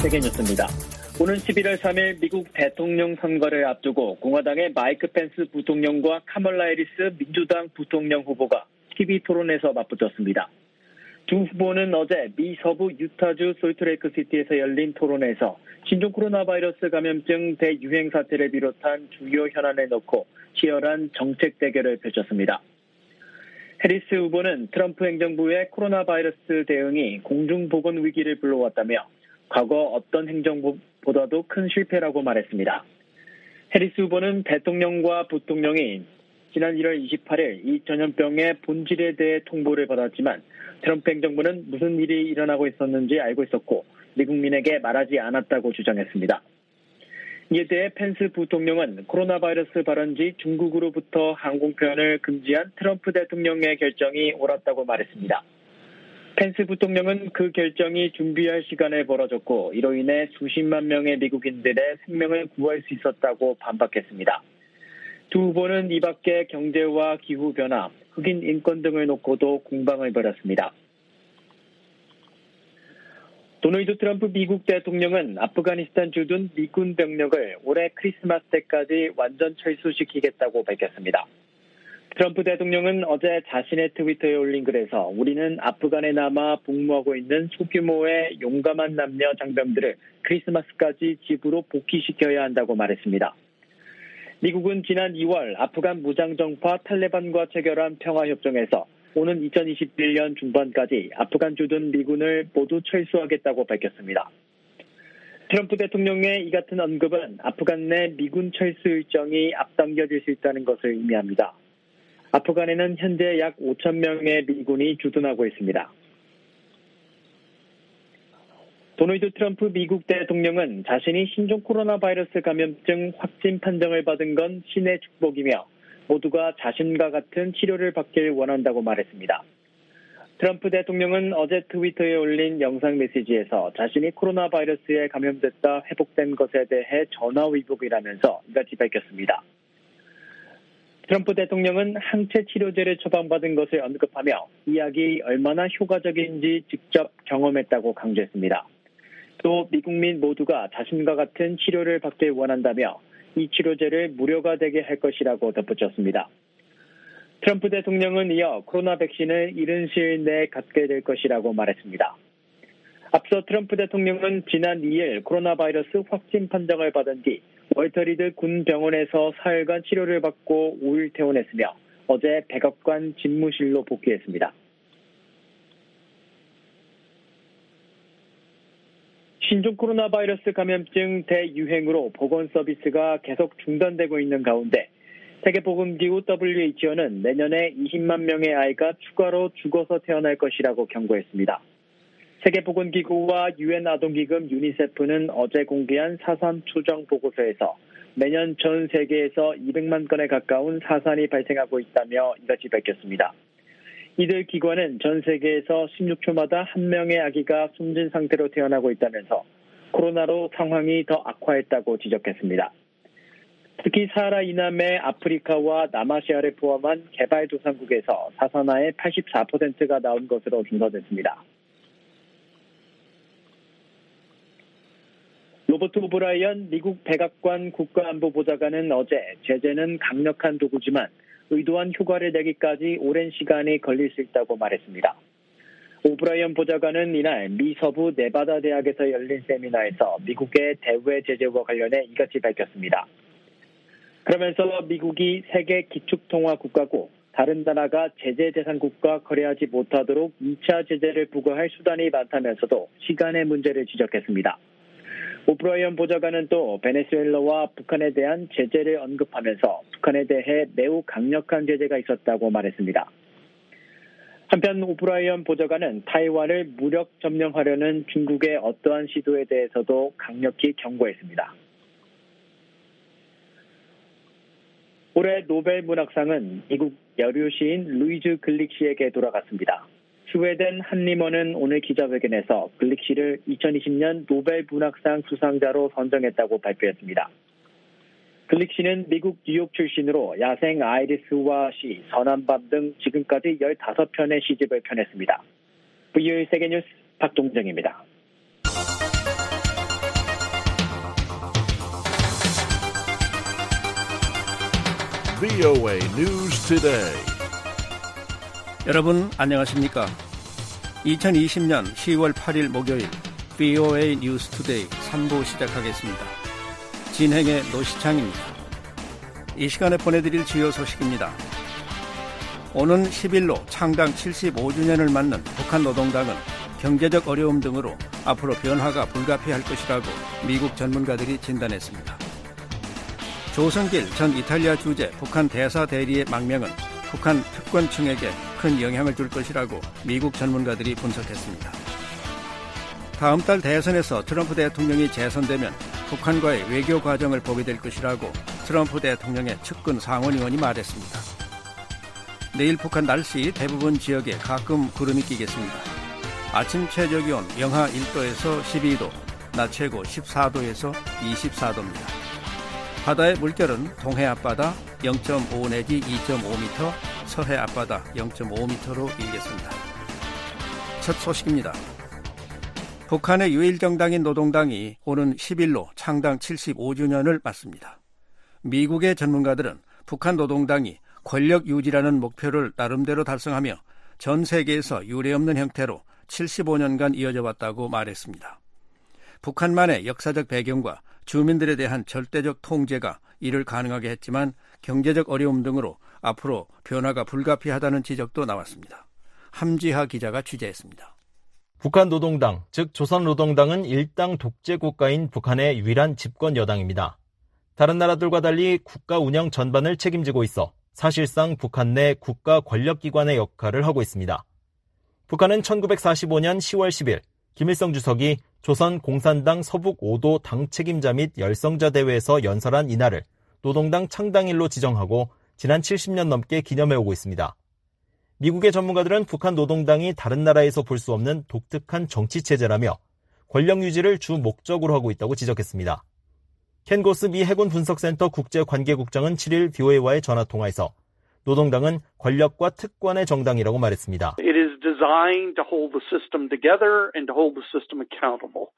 세계뉴스입니다. 오는 11월 3일 미국 대통령 선거를 앞두고 공화당의 마이크 펜스 부통령과 카멀라 해리스 민주당 부통령 후보가 TV 토론에서 맞붙었습니다. 두 후보는 어제 미 서부 유타주 솔트레이크시티에서 열린 토론에서 신종 코로나 바이러스 감염증 대유행 사태를 비롯한 주요 현안을 놓고 치열한 정책 대결을 펼쳤습니다. 해리스 후보는 트럼프 행정부의 코로나 바이러스 대응이 공중보건 위기를 불러왔다며 과거 어떤 행정보다도 큰 실패라고 말했습니다. 해리스 후보는 대통령과 부통령이 지난 1월 28일 이 전염병의 본질에 대해 통보를 받았지만 트럼프 행정부는 무슨 일이 일어나고 있었는지 알고 있었고 미국민에게 말하지 않았다고 주장했습니다. 이에 대해 펜스 부통령은 코로나 바이러스 발원 지 중국으로부터 항공편을 금지한 트럼프 대통령의 결정이 옳았다고 말했습니다. 펜스 부통령은 그 결정이 준비할 시간을 벌어줬고 이로 인해 수십만 명의 미국인들의 생명을 구할 수 있었다고 반박했습니다. 두 후보는 이 밖에 경제와 기후변화, 흑인 인권 등을 놓고도 공방을 벌였습니다. 도널드 트럼프 미국 대통령은 아프가니스탄 주둔 미군 병력을 올해 크리스마스 때까지 완전 철수시키겠다고 밝혔습니다. 트럼프 대통령은 어제 자신의 트위터에 올린 글에서 우리는 아프간에 남아 복무하고 있는 소규모의 용감한 남녀 장병들을 크리스마스까지 집으로 복귀시켜야 한다고 말했습니다. 미국은 지난 2월 아프간 무장정파 탈레반과 체결한 평화협정에서 오는 2021년 중반까지 아프간 주둔 미군을 모두 철수하겠다고 밝혔습니다. 트럼프 대통령의 이 같은 언급은 아프간 내 미군 철수 일정이 앞당겨질 수 있다는 것을 의미합니다. 아프간에는 현재 약 5천 명의 미군이 주둔하고 있습니다. 도널드 트럼프 미국 대통령은 자신이 신종 코로나 바이러스 감염증 확진 판정을 받은 건 신의 축복이며 모두가 자신과 같은 치료를 받길 원한다고 말했습니다. 트럼프 대통령은 어제 트위터에 올린 영상 메시지에서 자신이 코로나 바이러스에 감염됐다 회복된 것에 대해 전화위복이라면서 이같이 밝혔습니다. 트럼프 대통령은 항체 치료제를 처방받은 것을 언급하며 이 약이 얼마나 효과적인지 직접 경험했다고 강조했습니다. 또 미국민 모두가 자신과 같은 치료를 받길 원한다며 이 치료제를 무료가 되게 할 것이라고 덧붙였습니다. 트럼프 대통령은 이어 코로나 백신을 이른 시일 내에 갖게 될 것이라고 말했습니다. 앞서 트럼프 대통령은 지난 2일 코로나 바이러스 확진 판정을 받은 뒤 월터리드 군 병원에서 사흘간 치료를 받고 5일 퇴원했으며 어제 백악관 집무실로 복귀했습니다. 신종 코로나 바이러스 감염증 대유행으로 보건 서비스가 계속 중단되고 있는 가운데 세계보건기구 WHO는 내년에 20만 명의 아이가 추가로 죽어서 태어날 것이라고 경고했습니다. 세계보건기구와 유엔 아동기금 유니세프는 어제 공개한 사산 추정 보고서에서 매년 전 세계에서 200만 건에 가까운 사산이 발생하고 있다며 이같이 밝혔습니다. 이들 기관은 전 세계에서 16초마다 한 명의 아기가 숨진 상태로 태어나고 있다면서 코로나로 상황이 더 악화했다고 지적했습니다. 특히 사하라 이남의 아프리카와 남아시아를 포함한 개발도상국에서 사산화의 84%가 나온 것으로 조사됐습니다. 로버트 오브라이언 미국 백악관 국가안보보좌관은 어제 제재는 강력한 도구지만 의도한 효과를 내기까지 오랜 시간이 걸릴 수 있다고 말했습니다. 오브라이언 보좌관은 이날 미 서부 네바다 대학에서 열린 세미나에서 미국의 대외 제재와 관련해 이같이 밝혔습니다. 그러면서 미국이 세계 기축통화 국가고 다른 나라가 제재 대상국과 거래하지 못하도록 2차 제재를 부과할 수단이 많다면서도 시간의 문제를 지적했습니다. 오브라이언 보좌관은 또 베네수엘라와 북한에 대한 제재를 언급하면서 북한에 대해 매우 강력한 제재가 있었다고 말했습니다. 한편 오브라이언 보좌관은 타이완을 무력 점령하려는 중국의 어떠한 시도에 대해서도 강력히 경고했습니다. 올해 노벨 문학상은 미국 여류 시인 루이즈 글릭 씨에게 돌아갔습니다. 스웨덴 한림원은 오늘 기자회견에서 글릭 씨를 2020년 노벨 문학상 수상자로 선정했다고 발표했습니다. 글릭 씨는 미국 뉴욕 출신으로 야생 아이리스와 시, 선한 밤 등 지금까지 15편의 시집을 펴냈습니다. VOA 세계뉴스 박동정입니다. VOA News Today. 여러분 안녕하십니까? 2020년 10월 8일 목요일 VOA News Today 3부 시작하겠습니다. 진행의 노시창입니다. 이 시간에 보내드릴 주요 소식입니다. 오는 10일로 창당 75주년을 맞는 북한 노동당은 경제적 어려움 등으로 앞으로 변화가 불가피할 것이라고 미국 전문가들이 진단했습니다. 조성길 전 이탈리아 주재 북한 대사 대리의 망명은 북한 특권층에게 큰 영향을 줄 것이라고 미국 전문가들이 분석했습니다. 다음 달 대선에서 트럼프 대통령이 재선되면 북한과의 외교 과정을 보게 될 것이라고 트럼프 대통령의 측근 상원의원이 말했습니다. 내일 북한 날씨 대부분 지역에 가끔 구름이 끼겠습니다. 아침 최저기온 영하 1도에서 12도, 낮 최고 14도에서 24도입니다. 바다의 물결은 동해 앞바다 0.5 내지 2.5m, 서해 앞바다 0.5m로 일겠습니다. 첫 소식입니다. 북한의 유일 정당인 노동당이 오는 10일로 창당 75주년을 맞습니다. 미국의 전문가들은 북한 노동당이 권력 유지라는 목표를 나름대로 달성하며 전 세계에서 유례없는 형태로 75년간 이어져 왔다고 말했습니다. 북한만의 역사적 배경과 주민들에 대한 절대적 통제가 이를 가능하게 했지만 경제적 어려움 등으로 앞으로 변화가 불가피하다는 지적도 나왔습니다. 함지하 기자가 취재했습니다. 북한 노동당, 즉 조선노동당은 일당 독재 국가인 북한의 유일한 집권 여당입니다. 다른 나라들과 달리 국가 운영 전반을 책임지고 있어 사실상 북한 내 국가 권력기관의 역할을 하고 있습니다. 북한은 1945년 10월 10일 김일성 주석이 조선 공산당 서북 5도 당 책임자 및 열성자 대회에서 연설한 이날을 노동당 창당일로 지정하고 지난 70년 넘게 기념해오고 있습니다. 미국의 전문가들은 북한 노동당이 다른 나라에서 볼 수 없는 독특한 정치체제라며 권력 유지를 주 목적으로 하고 있다고 지적했습니다. 켄 고스 미 해군 분석센터 국제관계국장은 7일 VOA와의 전화통화에서 노동당은 권력과 특권의 정당이라고 말했습니다. It is designed to hold the system together and to hold the system accountable.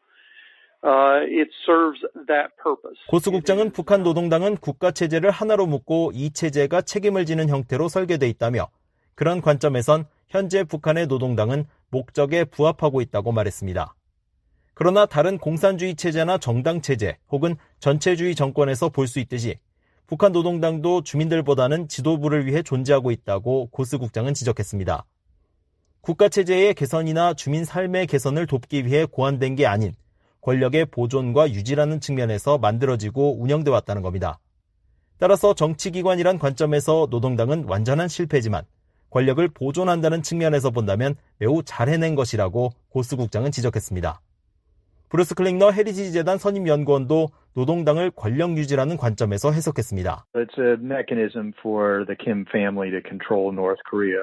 It serves that purpose. 고스 국장은 북한 노동당은 국가체제를 하나로 묶고 이 체제가 책임을 지는 형태로 설계돼 있다며 그런 관점에선 현재 북한의 노동당은 목적에 부합하고 있다고 말했습니다. 그러나 다른 공산주의 체제나 정당 체제 혹은 전체주의 정권에서 볼 수 있듯이 북한 노동당도 주민들보다는 지도부를 위해 존재하고 있다고 고스 국장은 지적했습니다. 국가체제의 개선이나 주민 삶의 개선을 돕기 위해 고안된 게 아닌 권력의 보존과 유지라는 측면에서 만들어지고 운영돼 왔다는 겁니다. 따라서 정치기관이란 관점에서 노동당은 완전한 실패지만 권력을 보존한다는 측면에서 본다면 매우 잘 해낸 것이라고 고스 국장은 지적했습니다. 브루스 클링너 헤리티지 재단 선임연구원도 노동당을 권력 유지라는 관점에서 해석했습니다. It's a mechanism for the Kim family to control North Korea.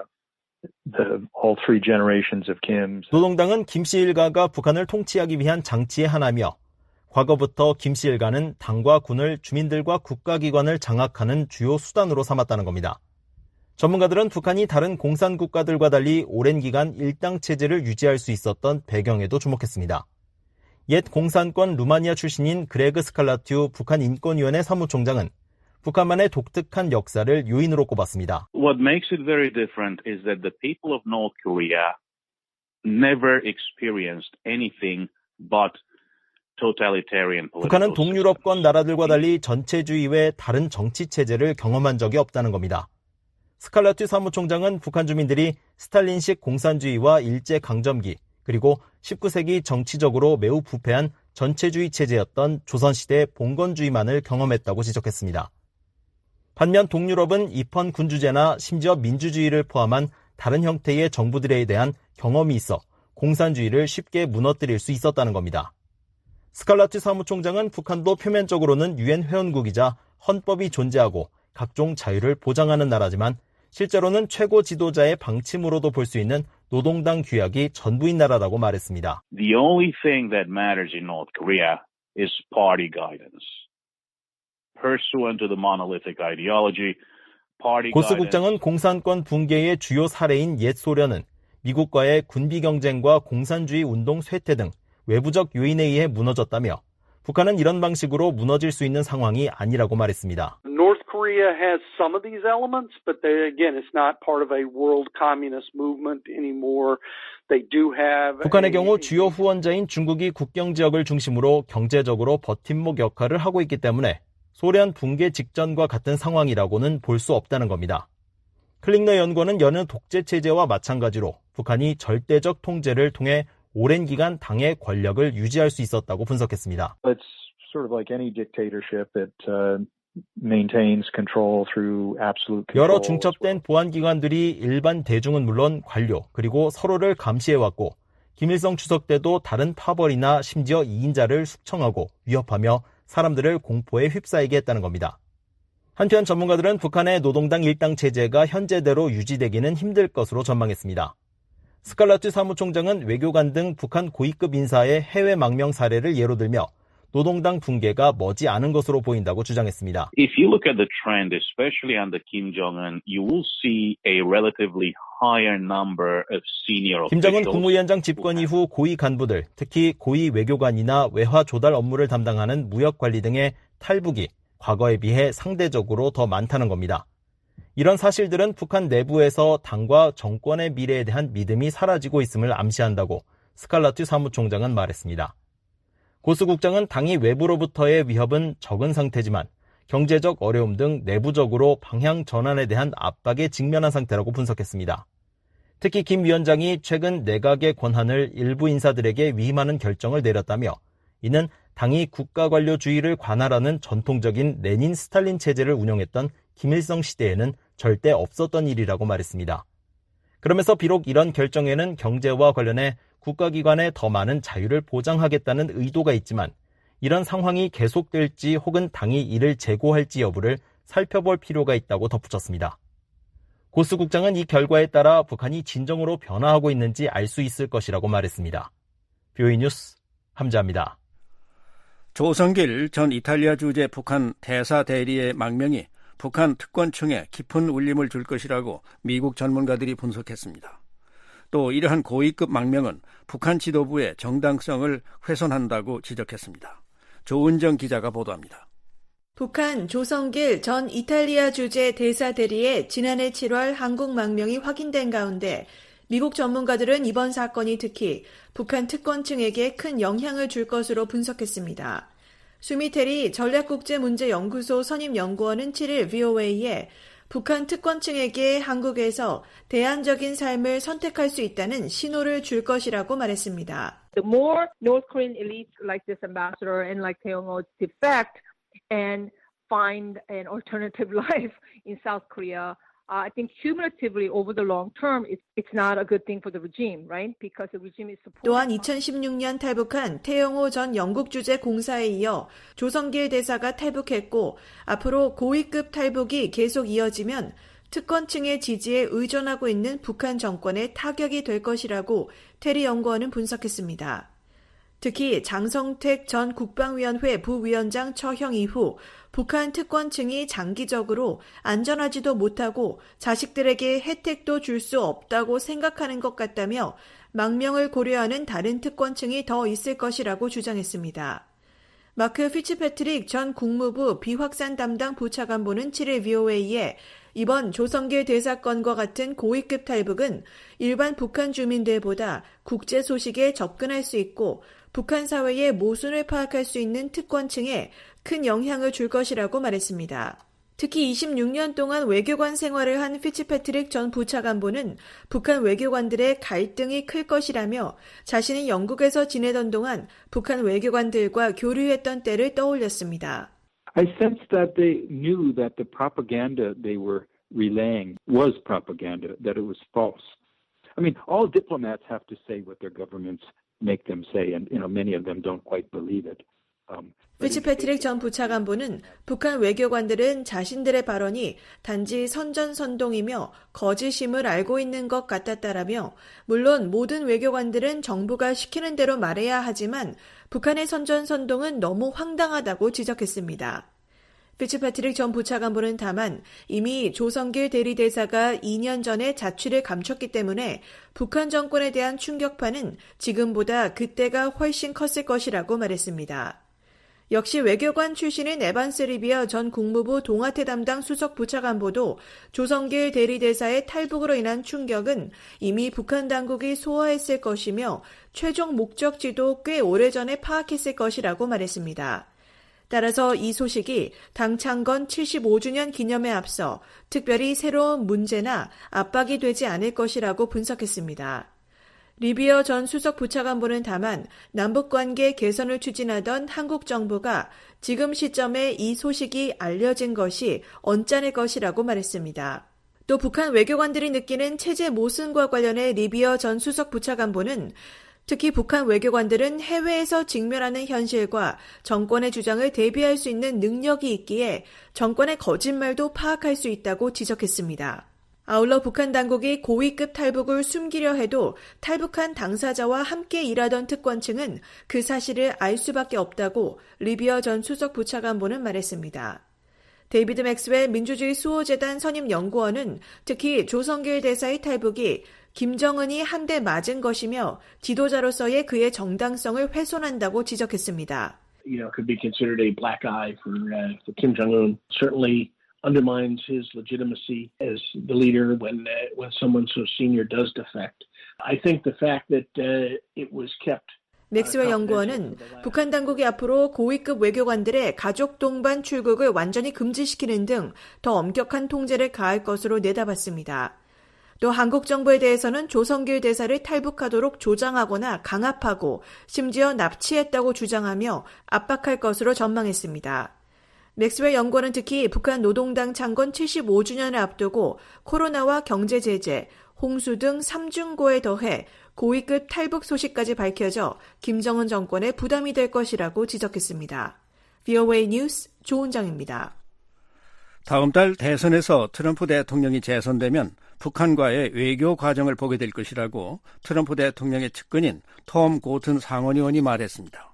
All three generations of Kims. 노동당은 김씨 일가가 북한을 통치하기 위한 장치의 하나며 과거부터 김씨 일가는 당과 군을 주민들과 국가기관을 장악하는 주요 수단으로 삼았다는 겁니다. 전문가들은 북한이 다른 공산국가들과 달리 오랜 기간 일당 체제를 유지할 수 있었던 배경에도 주목했습니다. 옛 공산권 루마니아 출신인 그레그 스칼라튜 북한 인권위원회 사무총장은 북한만의 독특한 역사를 요인으로 꼽았습니다. What makes it very different is that the people of North Korea never experienced anything but totalitarian political. 북한은 동유럽권 나라들과 달리 전체주의 외 다른 정치 체제를 경험한 적이 없다는 겁니다. 스칼라튜 사무총장은 북한 주민들이 스탈린식 공산주의와 일제강점기 그리고 19세기 정치적으로 매우 부패한 전체주의 체제였던 조선시대 봉건주의만을 경험했다고 지적했습니다. 반면 동유럽은 입헌 군주제나 심지어 민주주의를 포함한 다른 형태의 정부들에 대한 경험이 있어 공산주의를 쉽게 무너뜨릴 수 있었다는 겁니다. 스칼라튜 사무총장은 북한도 표면적으로는 유엔 회원국이자 헌법이 존재하고 각종 자유를 보장하는 나라지만 실제로는 최고 지도자의 방침으로도 볼 수 있는 노동당 규약이 전부인 나라라고 말했습니다. The only thing that matters in North Korea is party guidance. Pursuant to the monolithic ideology, 고스 국장은 공산권 붕괴의 주요 사례인 옛 소련은 미국과의 군비 경쟁과 공산주의 운동 쇠퇴 등 외부적 요인에 의해 무너졌다며 북한은 이런 방식으로 무너질 수 있는 상황이 아니라고 말했습니다. North Korea has some of these elements, but again, it's not part of a world communist movement anymore. They do have 북한의 경우 주요 후원자인 중국이 국경 지역을 중심으로 경제적으로 버팀목 역할을 하고 있기 때문에 소련 붕괴 직전과 같은 상황이라고는 볼 수 없다는 겁니다. 클링너 연구원은 여느 독재 체제와 마찬가지로 북한이 절대적 통제를 통해 오랜 기간 당의 권력을 유지할 수 있었다고 분석했습니다. It's sort of like any dictatorship that maintains control through absolute control. 여러 중첩된 보안기관들이 일반 대중은 물론 관료 그리고 서로를 감시해왔고 김일성 추석 때도 다른 파벌이나 심지어 2인자를 숙청하고 위협하며 사람들을 공포에 휩싸이게 했다는 겁니다. 한편 전문가들은 북한의 노동당 일당 체제가 현재대로 유지되기는 힘들 것으로 전망했습니다. 스칼라트 사무총장은 외교관 등 북한 고위급 인사의 해외 망명 사례를 예로 들며 노동당 붕괴가 머지 않은 것으로 보인다고 주장했습니다. If you look at the trend, especially under Kim Jong-un, you will see a relatively higher number of senior officials. 김정은 국무위원장 집권 이후 고위 간부들, 특히 고위 외교관이나 외화 조달 업무를 담당하는 무역관리 등의 탈북이 과거에 비해 상대적으로 더 많다는 겁니다. 이런 사실들은 북한 내부에서 당과 정권의 미래에 대한 믿음이 사라지고 있음을 암시한다고 스칼라트 사무총장은 말했습니다. 고스 국장은 당이 외부로부터의 위협은 적은 상태지만 경제적 어려움 등 내부적으로 방향 전환에 대한 압박에 직면한 상태라고 분석했습니다. 특히 김 위원장이 최근 내각의 권한을 일부 인사들에게 위임하는 결정을 내렸다며 이는 당이 국가관료주의를 관할하는 전통적인 레닌 스탈린 체제를 운영했던 김일성 시대에는 절대 없었던 일이라고 말했습니다. 그러면서 비록 이런 결정에는 경제와 관련해 국가기관에 더 많은 자유를 보장하겠다는 의도가 있지만 이런 상황이 계속될지 혹은 당이 이를 재고할지 여부를 살펴볼 필요가 있다고 덧붙였습니다. 고스 국장은 이 결과에 따라 북한이 진정으로 변화하고 있는지 알 수 있을 것이라고 말했습니다. BOE 뉴스 함자입니다. 조성길 전 이탈리아 주재 북한 대사 대리의 망명이 북한 특권층에 깊은 울림을 줄 것이라고 미국 전문가들이 분석했습니다. 또 이러한 고위급 망명은 북한 지도부의 정당성을 훼손한다고 지적했습니다. 조은정 기자가 보도합니다. 북한 조성길 전 이탈리아 주재 대사 대리의 지난해 7월 한국 망명이 확인된 가운데 미국 전문가들은 이번 사건이 특히 북한 특권층에게 큰 영향을 줄 것으로 분석했습니다. 수미테리 전략국제문제연구소 선임연구원은 7일 VOA에 북한 특권층에게 한국에서 대안적인 삶을 선택할 수 있다는 신호를 줄 것이라고 말했습니다. The more North Korean elites like this ambassador and like Tae-yong-oh defect and find an alternative life in South Korea, I think cumulatively over the long term, it's not a good thing for the regime, right? Because the regime is supporting. 또한 2016년 탈북한 태영호 전 영국 주재 공사에 이어 조성길 대사가 탈북했고 앞으로 고위급 탈북이 계속 이어지면 특권층의 지지에 의존하고 있는 북한 정권에 타격이 될 것이라고 테리 연구원은 분석했습니다. 특히 장성택 전 국방위원회 부위원장 처형 이후 북한 특권층이 장기적으로 안전하지도 못하고 자식들에게 혜택도 줄 수 없다고 생각하는 것 같다며 망명을 고려하는 다른 특권층이 더 있을 것이라고 주장했습니다. 마크 피츠패트릭 전 국무부 비확산 담당 부차관보는 7일 VOA에 이번 조성길 대사건과 같은 고위급 탈북은 일반 북한 주민들보다 국제 소식에 접근할 수 있고 북한 사회의 모순을 파악할 수 있는 특권층에 큰 영향을 줄 것이라고 말했습니다. 특히 26년 동안 외교관 생활을 한 피츠패트릭 전 부차관보는 북한 외교관들의 갈등이 클 것이라며 자신이 영국에서 지내던 동안 북한 외교관들과 교류했던 때를 떠올렸습니다. I sensed that they knew that the propaganda they were relaying was propaganda, that it was false. I mean, all diplomats have to say what their governments make them say, and many of them don't quite believe it. 피츠패트릭 전 부차관보는 북한 외교관들은 자신들의 발언이 단지 선전선동이며 거짓임을 알고 있는 것 같았다라며 물론 모든 외교관들은 정부가 시키는 대로 말해야 하지만 북한의 선전선동은 너무 황당하다고 지적했습니다. 피츠패트릭 전 부차관보는 다만 이미 조성길 대리대사가 2년 전에 자취를 감췄기 때문에 북한 정권에 대한 충격파는 지금보다 그때가 훨씬 컸을 것이라고 말했습니다. 역시 외교관 출신인 에반스 리비어 전 국무부 동아태 담당 수석 부차관보도 조성길 대리대사의 탈북으로 인한 충격은 이미 북한 당국이 소화했을 것이며 최종 목적지도 꽤 오래전에 파악했을 것이라고 말했습니다. 따라서 이 소식이 당 창건 75주년 기념에 앞서 특별히 새로운 문제나 압박이 되지 않을 것이라고 분석했습니다. 리비어 전 수석 부차관보는 다만 남북관계 개선을 추진하던 한국 정부가 지금 시점에 이 소식이 알려진 것이 언짢을 것이라고 말했습니다. 또 북한 외교관들이 느끼는 체제 모순과 관련해 리비어 전 수석 부차관보는 특히 북한 외교관들은 해외에서 직면하는 현실과 정권의 주장을 대비할 수 있는 능력이 있기에 정권의 거짓말도 파악할 수 있다고 지적했습니다. 아울러 북한 당국이 고위급 탈북을 숨기려 해도 탈북한 당사자와 함께 일하던 특권층은 그 사실을 알 수밖에 없다고 리비어 전 수석 부차관보는 말했습니다. 데이비드 맥스웰 민주주의 수호재단 선임 연구원은 특히 조성길 대사의 탈북이 김정은이 한 대 맞은 것이며 지도자로서의 그의 정당성을 훼손한다고 지적했습니다. Could be considered a black eye for Kim Jong-un. Certainly undermines his legitimacy as the leader when someone so senior does defect. I think the fact that it was kept. 맥스웰 연구원은 북한 당국이 앞으로 고위급 외교관들의 가족 동반 출국을 완전히 금지시키는 등 더 엄격한 통제를 가할 것으로 내다봤습니다. 또 한국 정부에 대해서는 조성길 대사를 탈북하도록 조장하거나 강압하고 심지어 납치했다고 주장하며 압박할 것으로 전망했습니다. 맥스웰 연구원은 특히 북한 노동당 창건 75주년을 앞두고 코로나와 경제 제재, 홍수 등 3중고에 더해 고위급 탈북 소식까지 밝혀져 김정은 정권에 부담이 될 것이라고 지적했습니다. VOA 뉴스 조은정입니다. 다음 달 대선에서 트럼프 대통령이 재선되면 북한과의 외교 과정을 보게 될 것이라고 트럼프 대통령의 측근인 톰 고튼 상원의원이 말했습니다.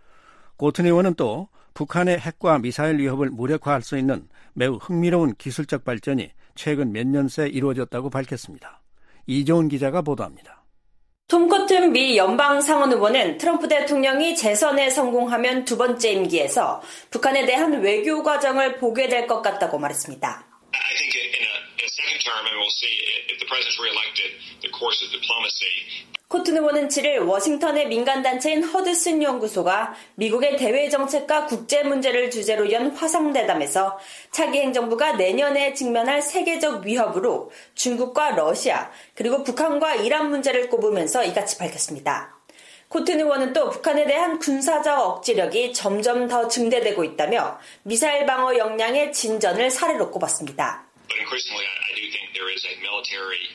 고튼 의원은 또 북한의 핵과 미사일 위협을 무력화할 수 있는 매우 흥미로운 기술적 발전이 최근 몇 년 새 이루어졌다고 밝혔습니다. 이종훈 기자가 보도합니다. 톰 코튼 미 연방상원의원은 트럼프 대통령이 재선에 성공하면 두 번째 임기에서 북한에 대한 외교 과정을 보게 될 것 같다고 말했습니다. I think in a second term, and we'll see if the president's reelected, the course of diplomacy. 코튼 의원은 7일 워싱턴의 민간단체인 허드슨 연구소가 미국의 대외 정책과 국제 문제를 주제로 연 화상대담에서 차기 행정부가 내년에 직면할 세계적 위협으로 중국과 러시아 그리고 북한과 이란 문제를 꼽으면서 이같이 밝혔습니다. 코튼 의원은 또 북한에 대한 군사적 억지력이 점점 더 증대되고 있다며 미사일 방어 역량의 진전을 사례로 꼽았습니다. But increasingly, I do think there is a military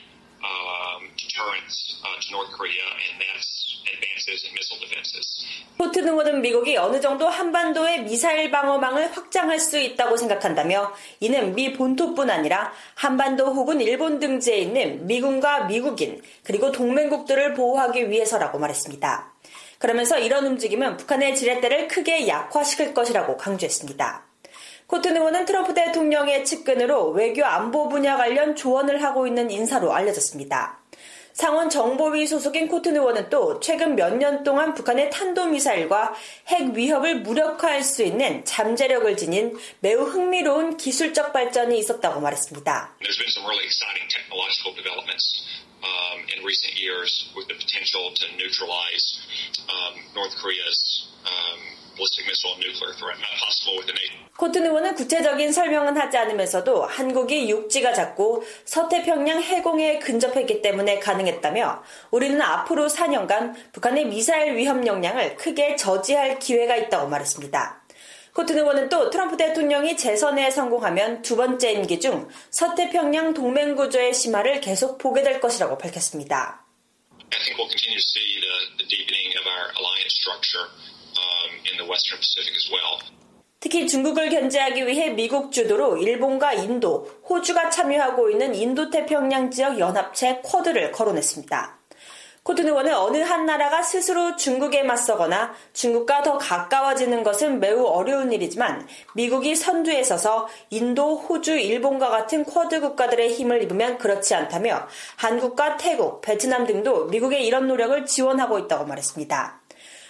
deterrence to North Korea, and that's advances in missile defenses. 코튼 의원은 미국이 어느 정도 한반도의 미사일 방어망을 확장할 수 있다고 생각한다며 이는 미 본토뿐 아니라 한반도 혹은 일본 등지에 있는 미군과 미국인 그리고 동맹국들을 보호하기 위해서라고 말했습니다. 그러면서 이런 움직임은 북한의 지렛대를 크게 약화시킬 것이라고 강조했습니다. 코튼 의원은 트럼프 대통령의 측근으로 외교 안보 분야 관련 조언을 하고 있는 인사로 알려졌습니다. 상원 정보위 소속인 코튼 의원은 또 최근 몇 년 동안 북한의 탄도미사일과 핵 위협을 무력화할 수 있는 잠재력을 지닌 매우 흥미로운 기술적 발전이 있었다고 말했습니다. There's been some really exciting technological developments in recent years with the potential to neutralize North Korea's ballistic missile and nuclear threat, not possible with the nation. 코튼 의원은 구체적인 설명은 하지 않으면서도 한국이 육지가 작고 서태평양 해공에 근접했기 때문에 가능했다며 우리는 앞으로 4년간 북한의 미사일 위협 역량을 크게 저지할 기회가 있다고 말했습니다. 코튼 의원은 또 트럼프 대통령이 재선에 성공하면 두 번째 임기 중 서태평양 동맹 구조의 심화를 계속 보게 될 것이라고 밝혔습니다. I think we'll continue to see the deepening of our alliance structure in the Western Pacific as well. 특히 중국을 견제하기 위해 미국 주도로 일본과 인도, 호주가 참여하고 있는 인도태평양 지역 연합체 쿼드를 거론했습니다. 코튼 의원은 어느 한 나라가 스스로 중국에 맞서거나 중국과 더 가까워지는 것은 매우 어려운 일이지만 미국이 선두에 서서 인도, 호주, 일본과 같은 쿼드 국가들의 힘을 입으면 그렇지 않다며 한국과 태국, 베트남 등도 미국의 이런 노력을 지원하고 있다고 말했습니다.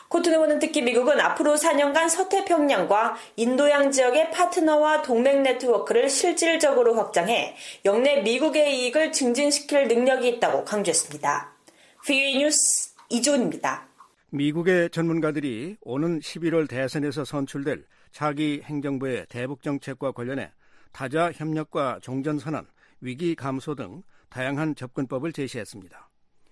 코튼 의원은 특히 미국은 앞으로 4년간 서태평양과 인도양 지역의 파트너와 동맹 네트워크를 실질적으로 확장해 영내 미국의 이익을 증진시킬 능력이 있다고 강조했습니다. VOA 뉴스 이주은입니다. 미국의 전문가들이 오는 11월 대선에서 선출될 차기 행정부의 대북 정책과 관련해 다자 협력과 종전선언, 위기 감소 등 다양한 접근법을 제시했습니다.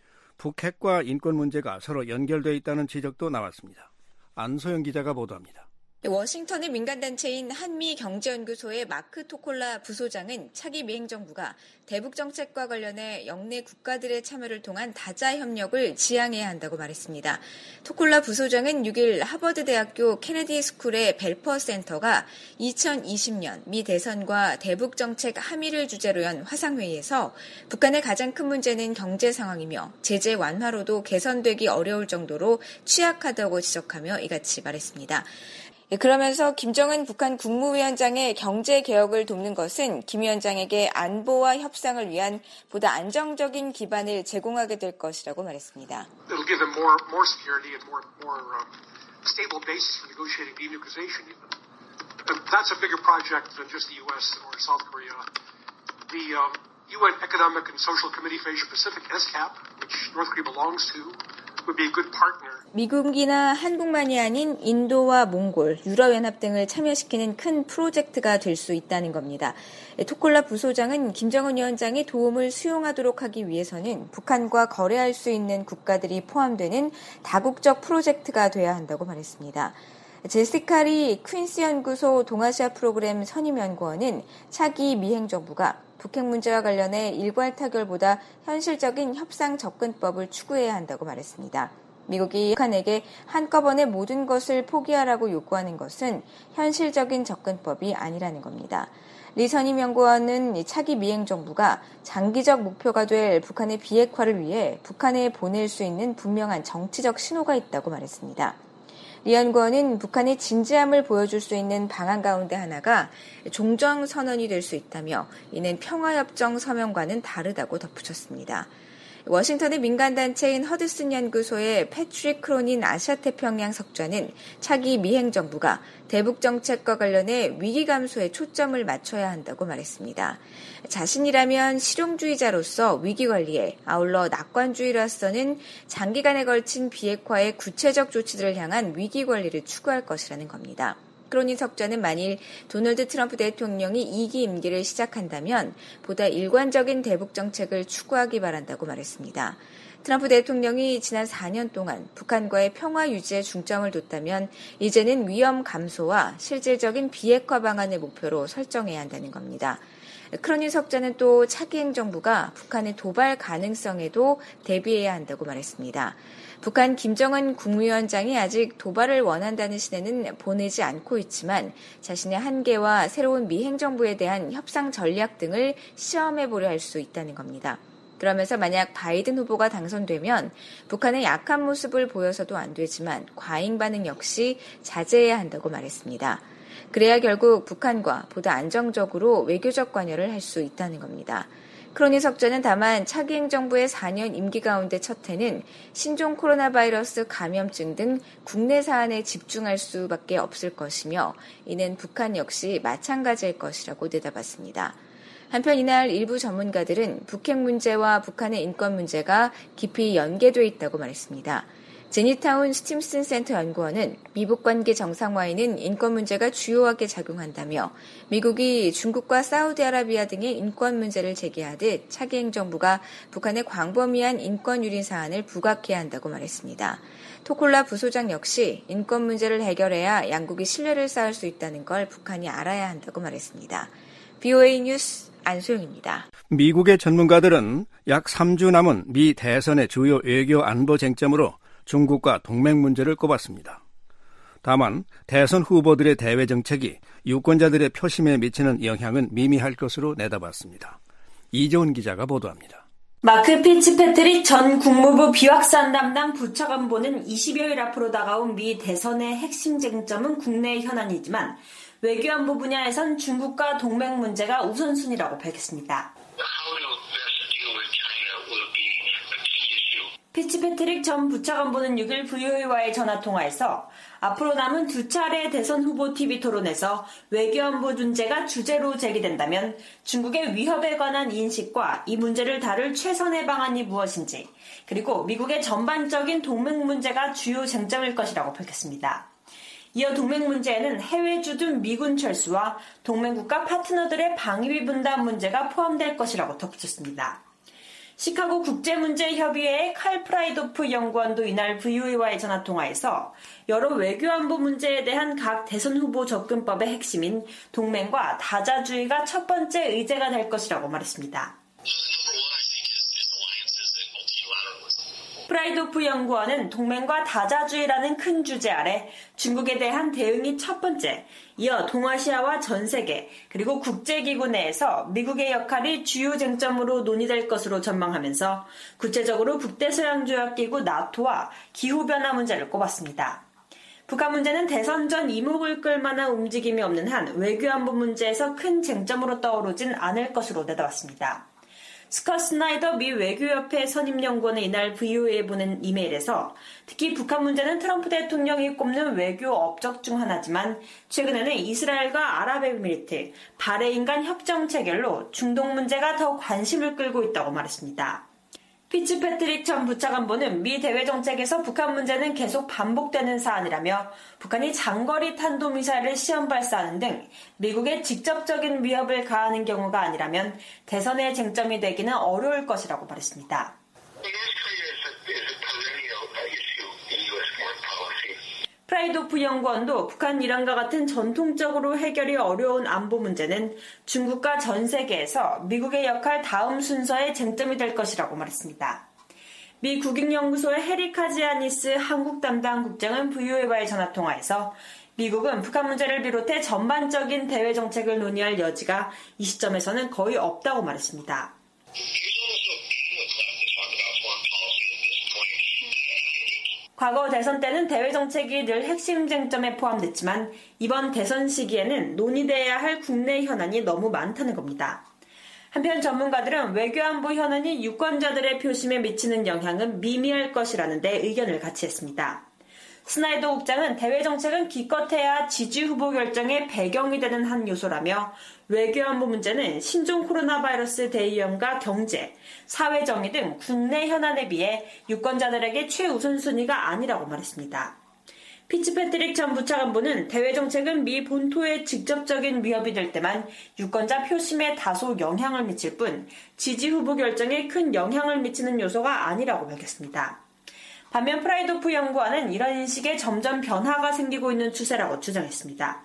북핵과 인권 문제가 서로 연결되어 있다는 지적도 나왔습니다. 안소영 기자가 보도합니다. 워싱턴의 민간단체인 한미경제연구소의 마크 토콜라 부소장은 차기 미행정부가 대북 정책과 관련해 영내 국가들의 참여를 통한 다자 협력을 지향해야 한다고 말했습니다. 토콜라 부소장은 6일 하버드대학교 케네디 스쿨의 벨퍼 센터가 2020년 미 대선과 대북 정책 함의를 주제로 연 화상회의에서 북한의 가장 큰 문제는 경제 상황이며 제재 완화로도 개선되기 어려울 정도로 취약하다고 지적하며 이같이 말했습니다. 그러면서 김정은 북한 국무위원장의 경제 개혁을 돕는 것은 김 위원장에게 안보와 협상을 위한 보다 안정적인 기반을 제공하게 될 것이라고 말했습니다. It'll give them more security and more stable basis for negotiating denuclearization even. But that's a bigger project than just the U.S. or South Korea. The UN Economic and Social Committee for Asia Pacific, ESCAP, which North Korea belongs to, would be a good partner. 미국이나 한국만이 아닌 인도와 몽골, 유럽연합 등을 참여시키는 큰 프로젝트가 될 수 있다는 겁니다. 토콜라 부소장은 김정은 위원장의 도움을 수용하도록 하기 위해서는 북한과 거래할 수 있는 국가들이 포함되는 다국적 프로젝트가 돼야 한다고 말했습니다. 제시카리 퀸스 연구소 동아시아 프로그램 선임연구원은 차기 미행정부가 북핵 문제와 관련해 일괄 타결보다 현실적인 협상 접근법을 추구해야 한다고 말했습니다. 미국이 북한에게 한꺼번에 모든 것을 포기하라고 요구하는 것은 현실적인 접근법이 아니라는 겁니다. 리 선임연구원은 차기 미행정부가 장기적 목표가 될 북한의 비핵화를 위해 북한에 보낼 수 있는 분명한 정치적 신호가 있다고 말했습니다. 리 연구원은 북한의 진지함을 보여줄 수 있는 방안 가운데 하나가 종전선언이 될 수 있다며 이는 평화협정 서명과는 다르다고 덧붙였습니다. 워싱턴의 민간단체인 허드슨 연구소의 패트릭 크로닌 아시아태평양 석좌는 차기 미행정부가 대북 정책과 관련해 위기 감소에 초점을 맞춰야 한다고 말했습니다. 자신이라면 실용주의자로서 위기 관리에 아울러 낙관주의로서는 장기간에 걸친 비핵화의 구체적 조치들을 향한 위기 관리를 추구할 것이라는 겁니다. 크로닌 석좌는 만일 도널드 트럼프 대통령이 2기 임기를 시작한다면 보다 일관적인 대북 정책을 추구하기 바란다고 말했습니다. 트럼프 대통령이 지난 4년 동안 북한과의 평화 유지에 중점을 뒀다면 이제는 위험 감소와 실질적인 비핵화 방안을 목표로 설정해야 한다는 겁니다. 크로닌 석좌는 또 차기 행정부가 북한의 도발 가능성에도 대비해야 한다고 말했습니다. 북한 김정은 국무위원장이 아직 도발을 원한다는 신호는 보내지 않고 있지만 자신의 한계와 새로운 미 행정부에 대한 협상 전략 등을 시험해보려 할 수 있다는 겁니다. 그러면서 만약 바이든 후보가 당선되면 북한의 약한 모습을 보여서도 안 되지만 과잉 반응 역시 자제해야 한다고 말했습니다. 그래야 결국 북한과 보다 안정적으로 외교적 관여를 할 수 있다는 겁니다. 크로닌 석좌는 다만 차기 행정부의 4년 임기 가운데 첫 해는 신종 코로나 바이러스 감염증 등 국내 사안에 집중할 수밖에 없을 것이며 이는 북한 역시 마찬가지일 것이라고 내다봤습니다. 한편 이날 일부 전문가들은 북핵 문제와 북한의 인권 문제가 깊이 연계되어 있다고 말했습니다. 제니타운 스팀슨 센터 연구원은 미북 관계 정상화에는 인권 문제가 주요하게 작용한다며 미국이 중국과 사우디아라비아 등의 인권 문제를 제기하듯 차기 행정부가 북한의 광범위한 인권 유린 사안을 부각해야 한다고 말했습니다. 토콜라 부소장 역시 인권 문제를 해결해야 양국이 신뢰를 쌓을 수 있다는 걸 북한이 알아야 한다고 말했습니다. VOA 뉴스 안소영입니다. 미국의 전문가들은 약 3주 남은 미 대선의 주요 외교 안보 쟁점으로 중국과 동맹 문제를 꼽았습니다. 다만 대선 후보들의 대외 정책이 유권자들의 표심에 미치는 영향은 미미할 것으로 내다봤습니다. 이재훈 기자가 보도합니다. 마크 피츠패트릭 전 국무부 비확산 담당 부차관보는 20여일 앞으로 다가온 미 대선의 핵심 쟁점은 국내 현안이지만 외교안보 분야에선 중국과 동맹 문제가 우선순위라고 밝혔습니다. 피츠패트릭 전 부차관보는 6일 VOA와의 전화통화에서 앞으로 남은 2차례 대선 후보 TV 토론에서 외교안보 문제가 주제로 제기된다면 중국의 위협에 관한 인식과 이 문제를 다룰 최선의 방안이 무엇인지, 그리고 미국의 전반적인 동맹 문제가 주요 쟁점일 것이라고 밝혔습니다. 이어 동맹 문제에는 해외 주둔 미군 철수와 동맹국가 파트너들의 방위비 분담 문제가 포함될 것이라고 덧붙였습니다. 시카고 국제문제협의회의 칼 프라이도프 연구원도 이날 VOA와의 전화통화에서 여러 외교안보 문제에 대한 각 대선 후보 접근법의 핵심인 동맹과 다자주의가 첫 번째 의제가 될 것이라고 말했습니다. 프라이도프 연구원은 동맹과 다자주의라는 큰 주제 아래 중국에 대한 대응이 첫 번째, 이어 동아시아와 전 세계, 그리고 국제기구 내에서 미국의 역할이 주요 쟁점으로 논의될 것으로 전망하면서 구체적으로 북대서양조약기구 나토와 기후변화 문제를 꼽았습니다. 북한 문제는 대선 전 이목을 끌 만한 움직임이 없는 한 외교안보 문제에서 큰 쟁점으로 떠오르진 않을 것으로 내다봤습니다. 스컷 스나이더 미 외교협회 선임연구원은 이날 VOA에 보낸 이메일에서 특히 북한 문제는 트럼프 대통령이 꼽는 외교 업적 중 하나지만 최근에는 이스라엘과 아랍에미리트, 바레인 간 협정 체결로 중동 문제가 더 관심을 끌고 있다고 말했습니다. 피츠패트릭 전 부차관보는 미 대외 정책에서 북한 문제는 계속 반복되는 사안이라며 북한이 장거리 탄도미사일을 시험 발사하는 등 미국에 직접적인 위협을 가하는 경우가 아니라면 대선의 쟁점이 되기는 어려울 것이라고 말했습니다. 프라이도프 연구원도 북한 이란과 같은 전통적으로 해결이 어려운 안보 문제는 중국과 전 세계에서 미국의 역할 다음 순서의 쟁점이 될 것이라고 말했습니다. 미 국익연구소의 해리 카지아니스 한국 담당 국장은 VOA와의 전화통화에서 미국은 북한 문제를 비롯해 전반적인 대외 정책을 논의할 여지가 이 시점에서는 거의 없다고 말했습니다. 과거 대선 때는 대외 정책이 늘 핵심 쟁점에 포함됐지만 이번 대선 시기에는 논의돼야 할 국내 현안이 너무 많다는 겁니다. 한편 전문가들은 외교안보 현안이 유권자들의 표심에 미치는 영향은 미미할 것이라는 데 의견을 같이 했습니다. 스나이더 국장은 대외 정책은 기껏해야 지지 후보 결정의 배경이 되는 한 요소라며 외교안보 문제는 신종 코로나 바이러스 대유행과 경제, 사회 정의 등 국내 현안에 비해 유권자들에게 최우선순위가 아니라고 말했습니다. 피츠패트릭 전 부차관보는 대외 정책은 미 본토에 직접적인 위협이 될 때만 유권자 표심에 다소 영향을 미칠 뿐 지지 후보 결정에 큰 영향을 미치는 요소가 아니라고 밝혔습니다. 반면 프라이도프 연구원은 이런 인식에 점점 변화가 생기고 있는 추세라고 주장했습니다.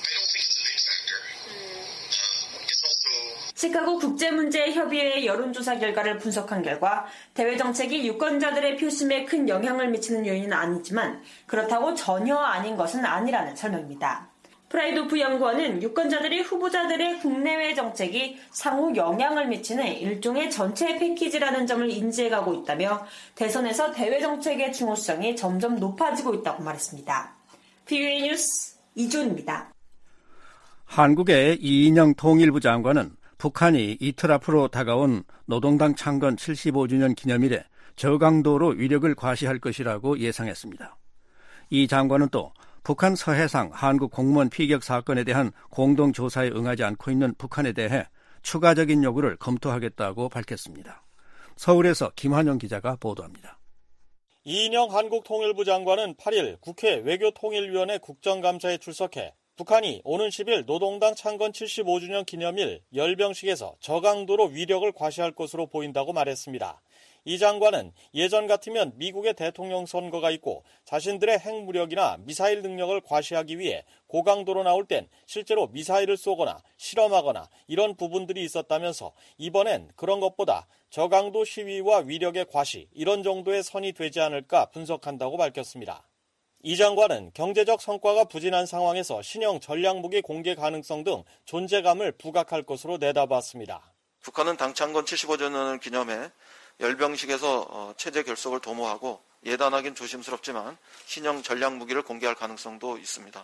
시카고 국제문제협의회의 여론조사 결과를 분석한 결과 대외 정책이 유권자들의 표심에 큰 영향을 미치는 요인은 아니지만 그렇다고 전혀 아닌 것은 아니라는 설명입니다. 프라이도프 연구원은 유권자들이 후보자들의 국내외 정책이 상호 영향을 미치는 일종의 전체 패키지라는 점을 인지해가고 있다며 대선에서 대외 정책의 중요성이 점점 높아지고 있다고 말했습니다. VOA 뉴스 이준입니다. 한국의 이인영 통일부 장관은 북한이 이틀 앞으로 다가온 노동당 창건 75주년 기념일에 저강도로 위력을 과시할 것이라고 예상했습니다. 이 장관은 또 북한 서해상 한국 공무원 피격 사건에 대한 공동조사에 응하지 않고 있는 북한에 대해 추가적인 요구를 검토하겠다고 밝혔습니다. 서울에서 김환영 기자가 보도합니다. 이인영 한국통일부 장관은 8일 국회 외교통일위원회 국정감사에 출석해 북한이 오는 10일 노동당 창건 75주년 기념일 열병식에서 저강도로 위력을 과시할 것으로 보인다고 말했습니다. 이 장관은 예전 같으면 미국의 대통령 선거가 있고 자신들의 핵무력이나 미사일 능력을 과시하기 위해 고강도로 나올 땐 실제로 미사일을 쏘거나 실험하거나 이런 부분들이 있었다면서 이번엔 그런 것보다 저강도 시위와 위력의 과시 이런 정도의 선이 되지 않을까 분석한다고 밝혔습니다. 이 장관은 경제적 성과가 부진한 상황에서 신형 전략무기 공개 가능성 등 존재감을 부각할 것으로 내다봤습니다. 북한은 당 창건 75주년을 기념해 열병식에서 체제 결속을 도모하고 예단하긴 조심스럽지만 신형 전략무기를 공개할 가능성도 있습니다.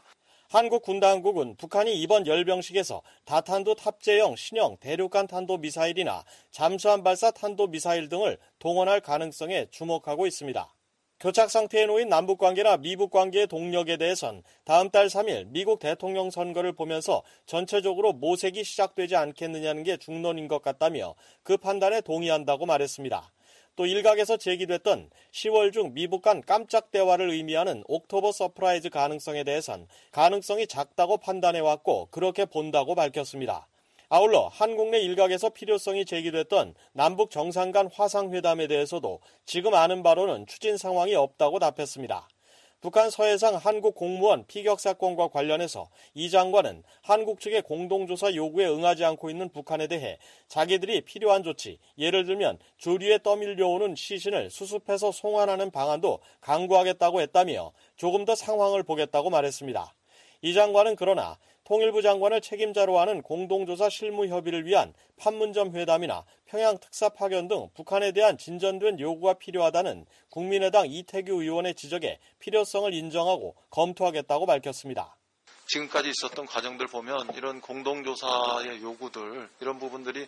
한국 군당국은 북한이 이번 열병식에서 다탄두 탑재형 신형 대륙간 탄도미사일이나 잠수함 발사 탄도미사일 등을 동원할 가능성에 주목하고 있습니다. 교착 상태에 놓인 남북관계나 미북관계의 동력에 대해선 다음 달 3일 미국 대통령 선거를 보면서 전체적으로 모색이 시작되지 않겠느냐는 게 중론인 것 같다며 그 판단에 동의한다고 말했습니다. 또 일각에서 제기됐던 10월 중 미북 간 깜짝 대화를 의미하는 옥토버 서프라이즈 가능성에 대해선 가능성이 작다고 판단해왔고 그렇게 본다고 밝혔습니다. 아울러 한국 내 일각에서 필요성이 제기됐던 남북 정상 간 화상회담에 대해서도 지금 아는 바로는 추진 상황이 없다고 답했습니다. 북한 서해상 한국 공무원 피격 사건과 관련해서 이 장관은 한국 측의 공동조사 요구에 응하지 않고 있는 북한에 대해 자기들이 필요한 조치, 예를 들면 조류에 떠밀려오는 시신을 수습해서 송환하는 방안도 강구하겠다고 했다며 조금 더 상황을 보겠다고 말했습니다. 이 장관은 그러나 통일부 장관을 책임자로 하는 공동조사 실무협의를 위한 판문점 회담이나 평양 특사 파견 등 북한에 대한 진전된 요구가 필요하다는 국민의당 이태규 의원의 지적에 필요성을 인정하고 검토하겠다고 밝혔습니다. 지금까지 있었던 과정들 보면 이런 공동조사의 요구들, 이런 부분들이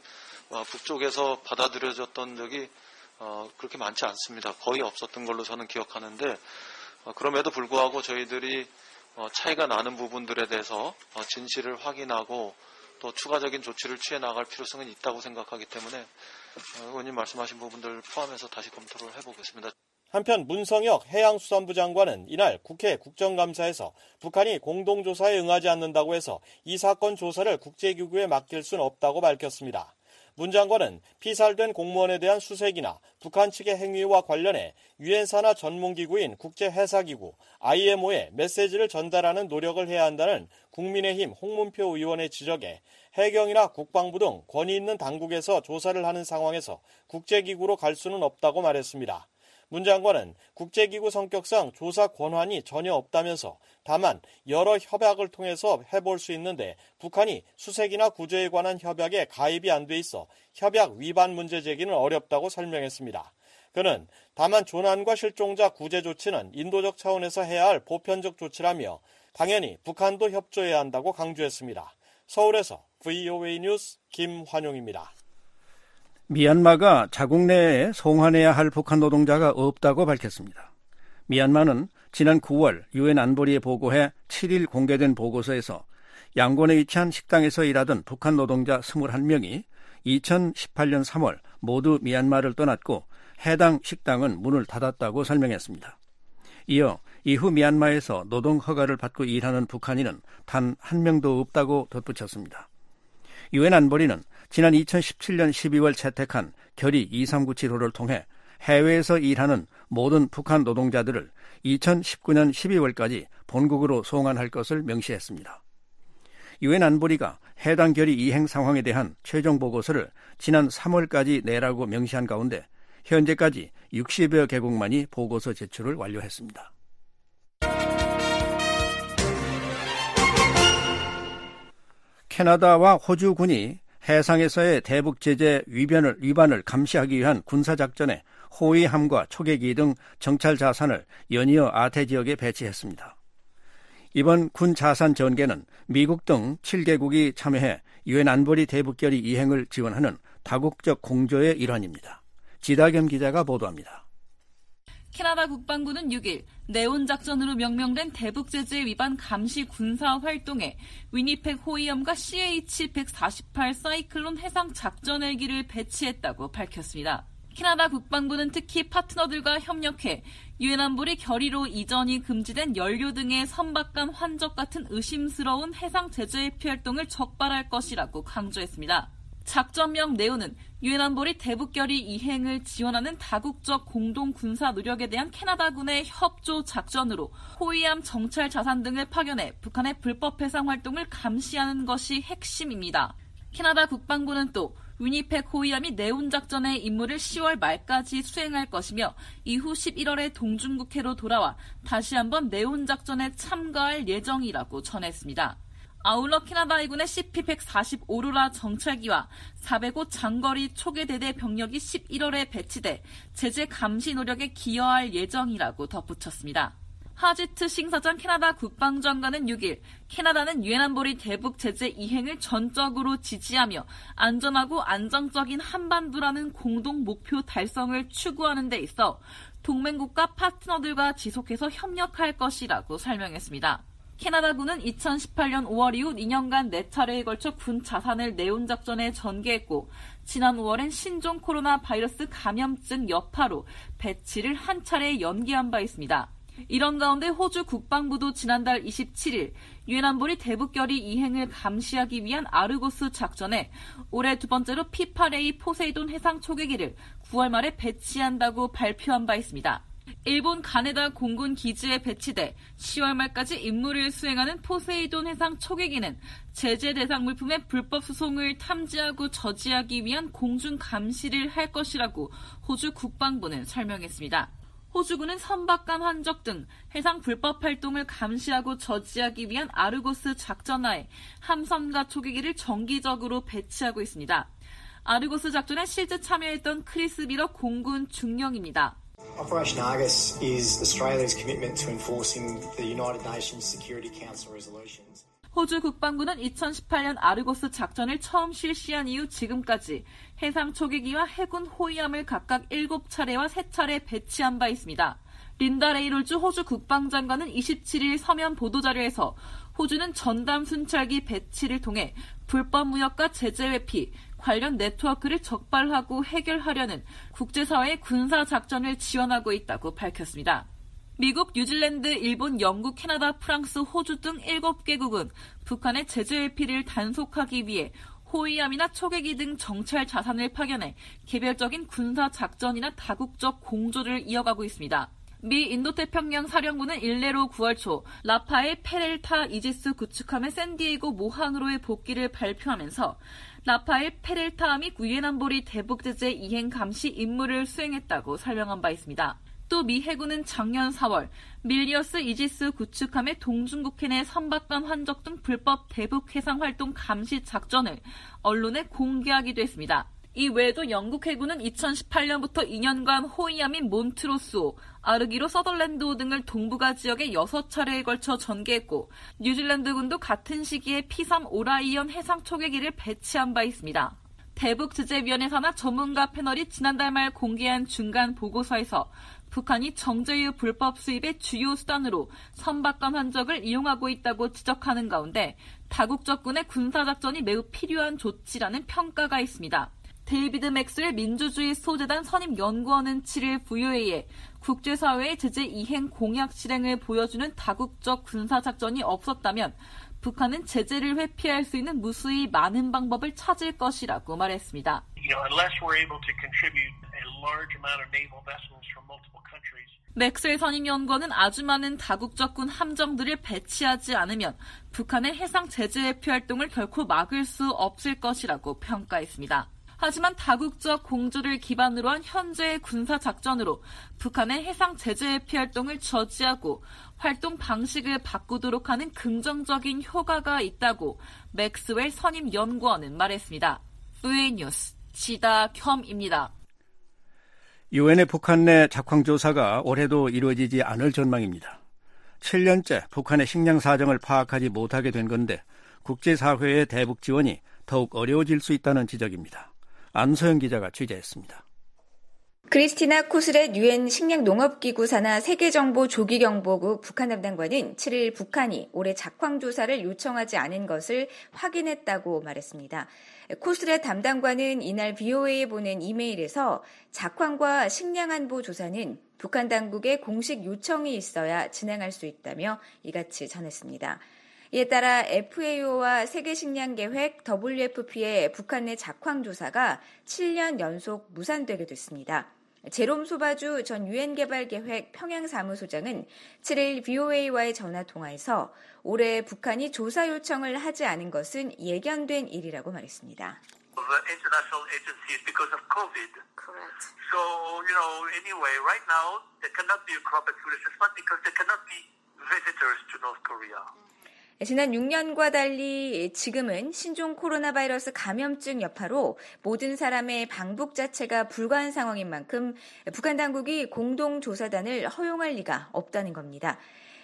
북쪽에서 받아들여졌던 적이 그렇게 많지 않습니다. 거의 없었던 걸로 저는 기억하는데 그럼에도 불구하고 저희들이 차이가 나는 부분들에 대해서 진실을 확인하고 또 추가적인 조치를 취해 나갈 필요성은 있다고 생각하기 때문에 의원님 말씀하신 부분들 포함해서 다시 검토를 해보겠습니다. 한편 문성혁 해양수산부 장관은 이날 국회 국정감사에서 북한이 공동조사에 응하지 않는다고 해서 이 사건 조사를 국제기구에 맡길 수는 없다고 밝혔습니다. 문 장관은 피살된 공무원에 대한 수색이나 북한 측의 행위와 관련해 유엔사나 전문기구인 국제해사기구 IMO에 메시지를 전달하는 노력을 해야 한다는 국민의힘 홍문표 의원의 지적에 해경이나 국방부 등 권위 있는 당국에서 조사를 하는 상황에서 국제기구로 갈 수는 없다고 말했습니다. 문 장관은 국제기구 성격상 조사 권한이 전혀 없다면서 다만 여러 협약을 통해서 해볼 수 있는데 북한이 수색이나 구조에 관한 협약에 가입이 안 돼 있어 협약 위반 문제 제기는 어렵다고 설명했습니다. 그는 다만 조난과 실종자 구제 조치는 인도적 차원에서 해야 할 보편적 조치라며 당연히 북한도 협조해야 한다고 강조했습니다. 서울에서 VOA 뉴스 김환용입니다. 미얀마가 자국 내에 송환해야 할 북한 노동자가 없다고 밝혔습니다. 미얀마는 지난 9월 유엔 안보리에 보고해 7일 공개된 보고서에서 양곤에 위치한 식당에서 일하던 북한 노동자 21명이 2018년 3월 모두 미얀마를 떠났고 해당 식당은 문을 닫았다고 설명했습니다. 이어 이후 미얀마에서 노동 허가를 받고 일하는 북한인은 단 한 명도 없다고 덧붙였습니다. 유엔 안보리는 지난 2017년 12월 채택한 결의 2397호를 통해 해외에서 일하는 모든 북한 노동자들을 2019년 12월까지 본국으로 송환할 것을 명시했습니다. 유엔 안보리가 해당 결의 이행 상황에 대한 최종 보고서를 지난 3월까지 내라고 명시한 가운데 현재까지 60여 개국만이 보고서 제출을 완료했습니다. 캐나다와 호주군이 해상에서의 대북 제재 위반을 감시하기 위한 군사작전에 호위함과 초계기 등 정찰 자산을 연이어 아태 지역에 배치했습니다. 이번 군 자산 전개는 미국 등 7개국이 참여해 유엔 안보리 대북결의 이행을 지원하는 다국적 공조의 일환입니다. 지다겸 기자가 보도합니다. 캐나다 국방부는 6일 네온 작전으로 명명된 대북 제재 위반 감시 군사 활동에 위니펙 호위함과 CH-148 사이클론 해상 작전 헬기를 배치했다고 밝혔습니다. 캐나다 국방부는 특히 파트너들과 협력해 유엔 안보리 결의로 이전이 금지된 연료 등의 선박간 환적 같은 의심스러운 해상 제재 회피 활동을 적발할 것이라고 강조했습니다. 작전명 네온은 유엔 안보리 대북결의 이행을 지원하는 다국적 공동 군사 노력에 대한 캐나다군의 협조 작전으로 호위함 정찰 자산 등을 파견해 북한의 불법 해상 활동을 감시하는 것이 핵심입니다. 캐나다 국방부는 또 위니펙 호위함이 네온 작전의 임무를 10월 말까지 수행할 것이며 이후 11월에 동중국해로 돌아와 다시 한번 네온 작전에 참가할 예정이라고 전했습니다. 아울러 캐나다 해군의 CP-145루라 정찰기와 405 장거리 초계대대 병력이 11월에 배치돼 제재 감시 노력에 기여할 예정이라고 덧붙였습니다. 하지트 싱사장 캐나다 국방장관은 6일 캐나다는 유엔 안보리 대북 제재 이행을 전적으로 지지하며 안전하고 안정적인 한반도라는 공동 목표 달성을 추구하는 데 있어 동맹국가 파트너들과 지속해서 협력할 것이라고 설명했습니다. 캐나다군은 2018년 5월 이후 2년간 4차례에 걸쳐 군 자산을 내온 작전에 전개했고 지난 5월엔 신종 코로나 바이러스 감염증 여파로 배치를 한 차례 연기한 바 있습니다. 이런 가운데 호주 국방부도 지난달 27일 유엔 안보리 대북결의 이행을 감시하기 위한 아르고스 작전에 올해 두 번째로 P-8A 포세이돈 해상 초계기를 9월 말에 배치한다고 발표한 바 있습니다. 일본 가네다 공군 기지에 배치돼 10월 말까지 임무를 수행하는 포세이돈 해상 초계기는 제재 대상 물품의 불법 수송을 탐지하고 저지하기 위한 공중 감시를 할 것이라고 호주 국방부는 설명했습니다. 호주군은 선박간 환적 등 해상 불법 활동을 감시하고 저지하기 위한 아르고스 작전하에 함선과 초계기를 정기적으로 배치하고 있습니다. 아르고스 작전에 실제 참여했던 크리스 미러 공군 중령입니다. Operation Argus is Australia's commitment to enforcing the United Nations Security Council resolutions. 호주 국방부는 2018년 아르고스 작전을 처음 실시한 이후 지금까지 해상 초계기와 해군 호위함을 각각 7차례와 3차례 배치한 바 있습니다. 린다 레이놀즈 호주 국방장관은 27일 서면 보도자료에서 호주는 전담 순찰기 배치를 통해 불법 무역과 제재 회피, 관련 네트워크를 적발하고 해결하려는 국제사회의 군사작전을 지원하고 있다고 밝혔습니다. 미국, 뉴질랜드, 일본, 영국, 캐나다, 프랑스, 호주 등 7개국은 북한의 제재 회피를 단속하기 위해 호위함이나 초계기 등 정찰 자산을 파견해 개별적인 군사작전이나 다국적 공조를 이어가고 있습니다. 미 인도태평양 사령부는 일례로 9월 초 라파엘 페렐타 이지스 구축함의 샌디에이고 모항으로의 복귀를 발표하면서 라파엘 페렐타함이 유엔 안보리 대북제재 이행 감시 임무를 수행했다고 설명한 바 있습니다. 또 미 해군은 작년 4월 밀리어스 이지스 구축함의 동중국해 내 선박간 환적 등 불법 대북 해상 활동 감시 작전을 언론에 공개하기도 했습니다. 이 외에도 영국 해군은 2018년부터 2년간 호위함인 몬트로스호, 아르기로 서덜랜드호 등을 동북아 지역에 6차례에 걸쳐 전개했고 뉴질랜드군도 같은 시기에 P3 오라이언 해상 초계기를 배치한 바 있습니다. 대북제재위원회 산하 전문가 패널이 지난달 말 공개한 중간 보고서에서 북한이 정제유 불법 수입의 주요 수단으로 선박간 환적을 이용하고 있다고 지적하는 가운데 다국적군의 군사작전이 매우 필요한 조치라는 평가가 있습니다. 데이비드 맥스웰 민주주의 소재단 선임 연구원은 7일 VOA에 국제사회의 제재 이행 공약 실행을 보여주는 다국적 군사작전이 없었다면 북한은 제재를 회피할 수 있는 무수히 많은 방법을 찾을 것이라고 말했습니다. 맥스웰 선임 연구원은 아주 많은 다국적군 함정들을 배치하지 않으면 북한의 해상 제재 회피 활동을 결코 막을 수 없을 것이라고 평가했습니다. 하지만 다국적 공조를 기반으로 한 현재의 군사작전으로 북한의 해상 제재 회피 활동을 저지하고 활동 방식을 바꾸도록 하는 긍정적인 효과가 있다고 맥스웰 선임 연구원은 말했습니다. VOA 뉴스 지다겸입니다. 유엔의 북한 내 작황조사가 올해도 이루어지지 않을 전망입니다. 7년째 북한의 식량 사정을 파악하지 못하게 된 건데 국제사회의 대북 지원이 더욱 어려워질 수 있다는 지적입니다. 안소영 기자가 취재했습니다. 크리스티나 코스렛 유엔 식량농업기구 산하 세계정보조기경보국 북한 담당관은 7일 북한이 올해 작황조사를 요청하지 않은 것을 확인했다고 말했습니다. 코스렛 담당관은 이날 VOA에 보낸 이메일에서 작황과 식량안보 조사는 북한 당국의 공식 요청이 있어야 진행할 수 있다며 이같이 전했습니다. 이에 따라 FAO와 세계식량계획 WFP의 북한 내 작황조사가 7년 연속 무산되게 됐습니다. 제롬 소바주 전 유엔개발계획 평양사무소장은 7일 VOA와의 전화통화에서 올해 북한이 조사 요청을 하지 않은 것은 예견된 일이라고 말했습니다. The international agencies because of COVID. Correct. So, anyway, right now there cannot be a crop activity assessment because there cannot be visitors to North Korea. 지난 6년과 달리 지금은 신종 코로나 바이러스 감염증 여파로 모든 사람의 방북 자체가 불가한 상황인 만큼 북한 당국이 공동조사단을 허용할 리가 없다는 겁니다.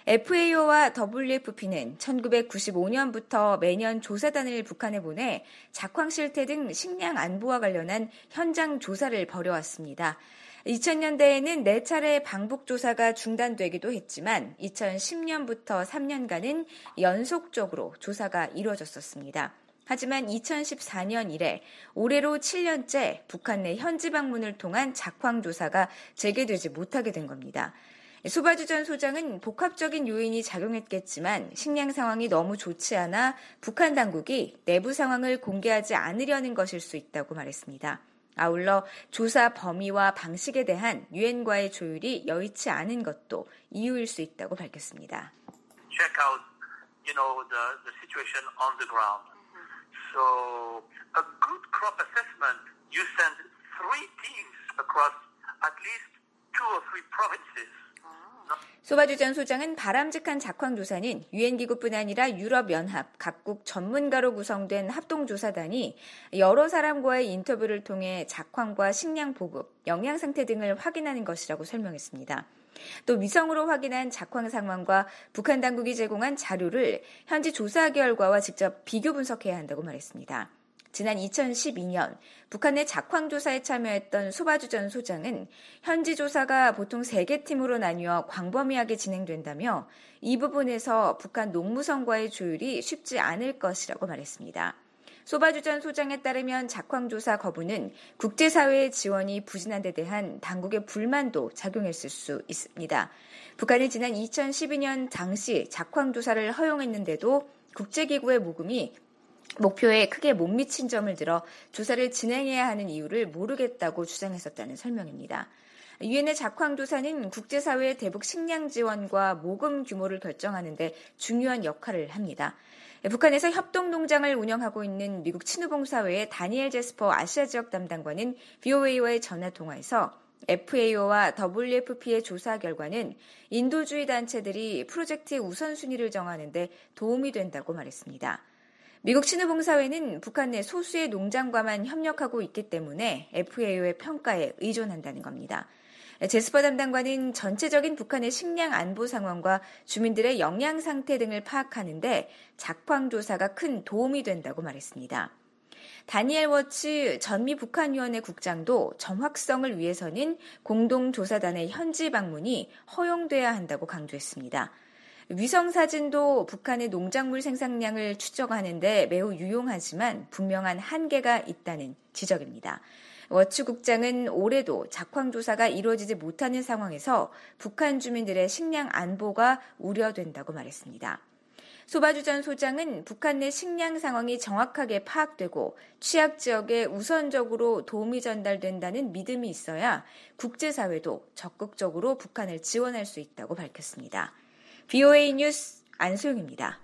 FAO와 WFP는 1995년부터 매년 조사단을 북한에 보내 작황 실태 등 식량 안보와 관련한 현장 조사를 벌여왔습니다. 2000년대에는 4차례 방북 조사가 중단되기도 했지만 2010년부터 3년간은 연속적으로 조사가 이루어졌었습니다. 하지만 2014년 이래 올해로 7년째 북한 내 현지 방문을 통한 작황 조사가 재개되지 못하게 된 겁니다. 소바주 전 소장은 복합적인 요인이 작용했겠지만 식량 상황이 너무 좋지 않아 북한 당국이 내부 상황을 공개하지 않으려는 것일 수 있다고 말했습니다. 아울러 조사 범위와 방식에 대한 유엔과의 조율이 여의치 않은 것도 이유일 수 있다고 밝혔습니다. Check out, the situation on the ground. So a good crop assessment, you send 3 teams across at least 2 or 3 provinces. 소바주 전 소장은 바람직한 작황조사는 유엔기구뿐 아니라 유럽연합 각국 전문가로 구성된 합동조사단이 여러 사람과의 인터뷰를 통해 작황과 식량 보급, 영양 상태 등을 확인하는 것이라고 설명했습니다. 또 위성으로 확인한 작황 상황과 북한 당국이 제공한 자료를 현지 조사 결과와 직접 비교 분석해야 한다고 말했습니다. 지난 2012년 북한 내 작황조사에 참여했던 소바주 전 소장은 현지 조사가 보통 3개 팀으로 나뉘어 광범위하게 진행된다며 이 부분에서 북한 농무성과의 조율이 쉽지 않을 것이라고 말했습니다. 소바주 전 소장에 따르면 작황조사 거부는 국제사회의 지원이 부진한 데 대한 당국의 불만도 작용했을 수 있습니다. 북한은 지난 2012년 당시 작황조사를 허용했는데도 국제기구의 모금이 목표에 크게 못 미친 점을 들어 조사를 진행해야 하는 이유를 모르겠다고 주장했었다는 설명입니다. 유엔의 작황조사는 국제사회의 대북 식량 지원과 모금 규모를 결정하는 데 중요한 역할을 합니다. 북한에서 협동농장을 운영하고 있는 미국 친후봉사회의 다니엘 제스퍼 아시아 지역 담당관은 VOA와의 전화통화에서 FAO와 WFP의 조사 결과는 인도주의 단체들이 프로젝트의 우선순위를 정하는 데 도움이 된다고 말했습니다. 미국 친후봉사회는 북한 내 소수의 농장과만 협력하고 있기 때문에 FAO의 평가에 의존한다는 겁니다. 제스퍼 담당관은 전체적인 북한의 식량 안보 상황과 주민들의 영양 상태 등을 파악하는데 작황조사가 큰 도움이 된다고 말했습니다. 다니엘 워츠 전미 북한위원회 국장도 정확성을 위해서는 공동조사단의 현지 방문이 허용돼야 한다고 강조했습니다. 위성사진도 북한의 농작물 생산량을 추적하는데 매우 유용하지만 분명한 한계가 있다는 지적입니다. 워츠 국장은 올해도 작황조사가 이루어지지 못하는 상황에서 북한 주민들의 식량 안보가 우려된다고 말했습니다. 소바주 전 소장은 북한 내 식량 상황이 정확하게 파악되고 취약 지역에 우선적으로 도움이 전달된다는 믿음이 있어야 국제사회도 적극적으로 북한을 지원할 수 있다고 밝혔습니다. VOA 뉴스 안소영입니다.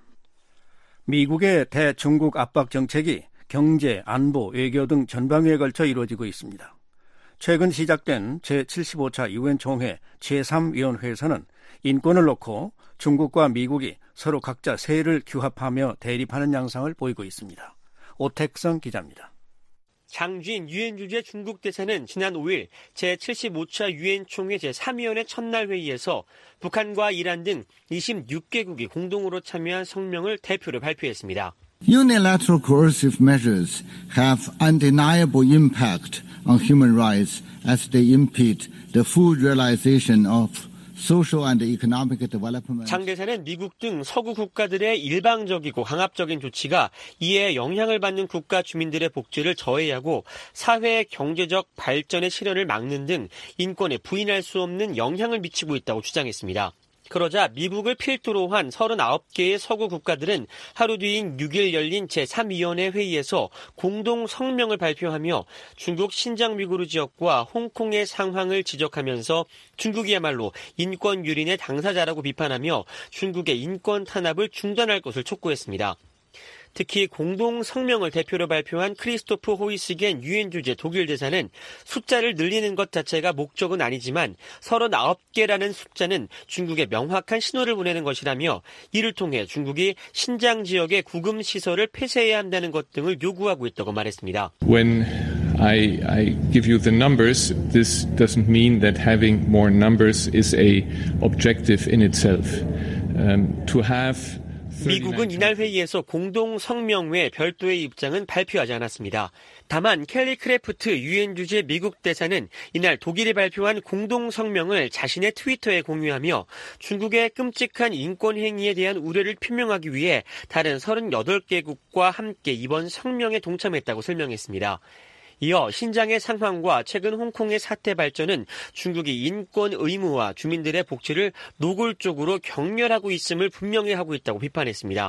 미국의 대중국 압박 정책이 경제, 안보, 외교 등 전방위에 걸쳐 이루어지고 있습니다. 최근 시작된 제75차 유엔 총회 제3위원회에서는 인권을 놓고 중국과 미국이 서로 각자 세를 규합하며 대립하는 양상을 보이고 있습니다. 오택성 기자입니다. 장주인 유엔 주재 중국 대사는 지난 5일 제75차 유엔 총회 제3위원회 첫날 회의에서 북한과 이란 등 26개국이 공동으로 참여한 성명을 대표로 발표했습니다. Unilateral coercive measures have undeniable impact on human rights as they impede the full realization of social and economic development. 장 대사는 미국 등 서구 국가들의 일방적이고 강압적인 조치가 이에 영향을 받는 국가 주민들의 복지를 저해하고 사회 경제적 발전의 실현을 막는 등 인권에 부인할 수 없는 영향을 미치고 있다고 주장했습니다. 그러자 미국을 필두로 한 39개의 서구 국가들은 하루 뒤인 6일 열린 제3위원회 회의에서 공동 성명을 발표하며 중국 신장 위구르 지역과 홍콩의 상황을 지적하면서 중국이야말로 인권 유린의 당사자라고 비판하며 중국의 인권 탄압을 중단할 것을 촉구했습니다. 특히 공동 성명을 대표로 발표한 크리스토프 호이스겐 유엔 주재 독일 대사는 숫자를 늘리는 것 자체가 목적은 아니지만 39개라는 숫자는 중국에 명확한 신호를 보내는 것이라며 이를 통해 중국이 신장 지역의 구금 시설을 폐쇄해야 한다는 것 등을 요구하고 있다고 말했습니다. When I give you the numbers, this doesn't mean that having more numbers is a objective in itself. to have 미국은 이날 회의에서 공동 성명 외 별도의 입장은 발표하지 않았습니다. 다만 켈리 크래프트 유엔 주재 미국 대사는 이날 독일이 발표한 공동 성명을 자신의 트위터에 공유하며 중국의 끔찍한 인권 행위에 대한 우려를 표명하기 위해 다른 38개국과 함께 이번 성명에 동참했다고 설명했습니다. 이어 신장의 상황과 최근 홍콩의 사태 발전은 중국이 인권 의무와 주민들의 복지를 노골적으로 경멸하고 있음을 분명히 하고 있다고 비판했습니다.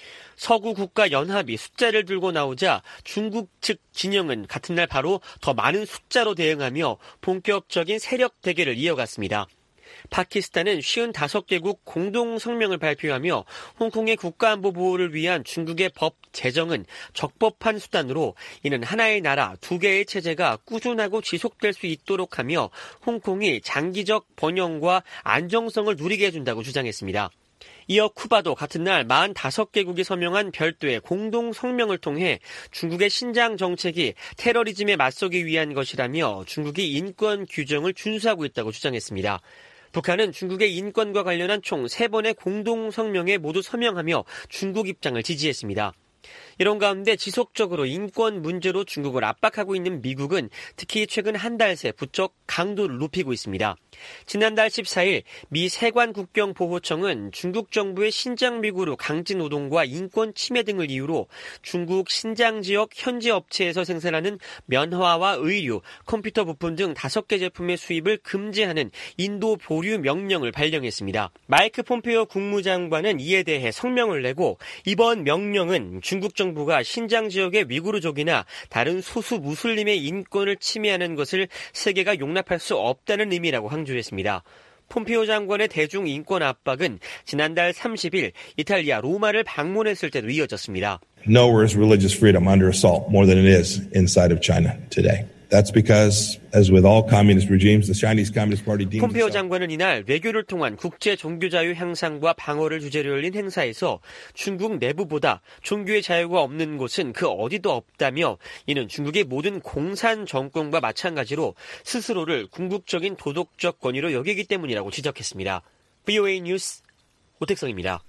서구 국가 연합이 숫자를 들고 나오자 중국 측 진영은 같은 날 바로 더 많은 숫자로 대응하며 본격적인 세력 대결을 이어갔습니다. 파키스탄은 55개국 공동 성명을 발표하며 홍콩의 국가안보 보호를 위한 중국의 법 제정은 적법한 수단으로 이는 하나의 나라, 두 개의 체제가 꾸준하고 지속될 수 있도록 하며 홍콩이 장기적 번영과 안정성을 누리게 해준다고 주장했습니다. 이어 쿠바도 같은 날 45개국이 서명한 별도의 공동 성명을 통해 중국의 신장 정책이 테러리즘에 맞서기 위한 것이라며 중국이 인권 규정을 준수하고 있다고 주장했습니다. 북한은 중국의 인권과 관련한 총 3번의 공동 성명에 모두 서명하며 중국 입장을 지지했습니다. 이런 가운데 지속적으로 인권 문제로 중국을 압박하고 있는 미국은 특히 최근 한 달 새 부쩍 강도를 높이고 있습니다. 지난달 14일 미 세관국경보호청은 중국 정부의 신장 미구르 강제 노동과 인권 침해 등을 이유로 중국 신장 지역 현지 업체에서 생산하는 면화와 의류, 컴퓨터 부품 등 5개 제품의 수입을 금지하는 인도 보류 명령을 발령했습니다. 마이크 폼페이오 국무장관은 이에 대해 성명을 내고 이번 명령은 중국 정부가 신장 지역의 위구르족이나 다른 소수 무슬림의 인권을 침해하는 것을 세계가 용납할 수 없다는 의미라고 강조했습니다. 폼페이오 장관의 대중 인권 압박은 지난달 30일 이탈리아 로마를 방문했을 때도 이어졌습니다. Nowhere is religious freedom under assault more than it is inside of China today. That's because, as with all communist regimes, the Chinese Communist Party deems 폼페이오 장관은 이날 외교를 통한 국제 종교 자유 향상과 방어를 주제로 열린 행사에서 중국 내부보다 종교의 자유가 없는 곳은 그 어디도 없다며 이는 중국의 모든 공산 정권과 마찬가지로 스스로를 궁극적인 도덕적 권위로 여기기 때문이라고 지적했습니다. VOA 뉴스 오택성입니다.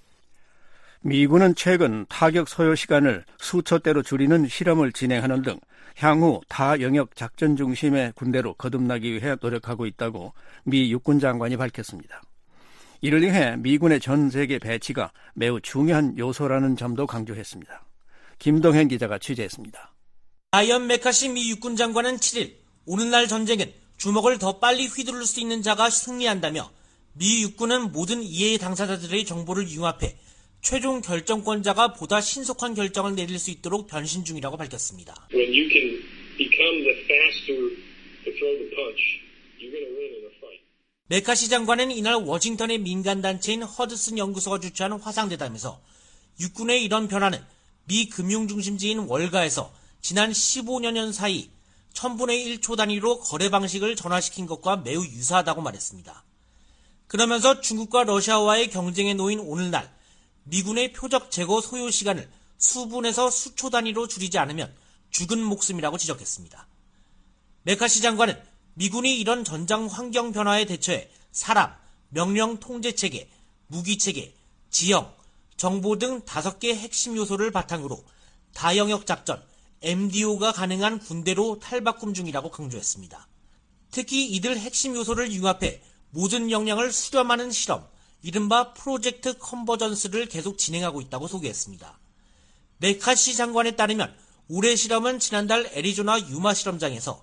미군은 최근 타격 소요 시간을 수초대로 줄이는 실험을 진행하는 등 향후 다영역 작전 중심의 군대로 거듭나기 위해 노력하고 있다고 미 육군 장관이 밝혔습니다. 이를 위해 미군의 전 세계 배치가 매우 중요한 요소라는 점도 강조했습니다. 김동현 기자가 취재했습니다. 라이언 메카시 미 육군 장관은 7일 오늘날 전쟁은 주먹을 더 빨리 휘두를 수 있는 자가 승리한다며 미 육군은 모든 이해의 당사자들의 정보를 융합해 최종 결정권자가 보다 신속한 결정을 내릴 수 있도록 변신 중이라고 밝혔습니다. When you can become the faster to throw the punch, you're going to win in a fight. 메카시 장관은 이날 워싱턴의 민간단체인 허드슨 연구소가 주최한 화상대담에서 육군의 이런 변화는 미 금융중심지인 월가에서 지난 15년 사이 1000분의 1초 단위로 거래 방식을 전환시킨 것과 매우 유사하다고 말했습니다. 그러면서 중국과 러시아와의 경쟁에 놓인 오늘날 미군의 표적 제거 소요 시간을 수분에서 수초 단위로 줄이지 않으면 죽은 목숨이라고 지적했습니다. 메카시 장관은 미군이 이런 전장 환경 변화에 대처해 사람, 명령 통제 체계, 무기 체계, 지형, 정보 등 5개 핵심 요소를 바탕으로 다영역 작전, MDO가 가능한 군대로 탈바꿈 중이라고 강조했습니다. 특히 이들 핵심 요소를 융합해 모든 역량을 수렴하는 실험, 이른바 프로젝트 컨버전스를 계속 진행하고 있다고 소개했습니다. 메카시 장관에 따르면 올해 실험은 지난달 애리조나 유마 실험장에서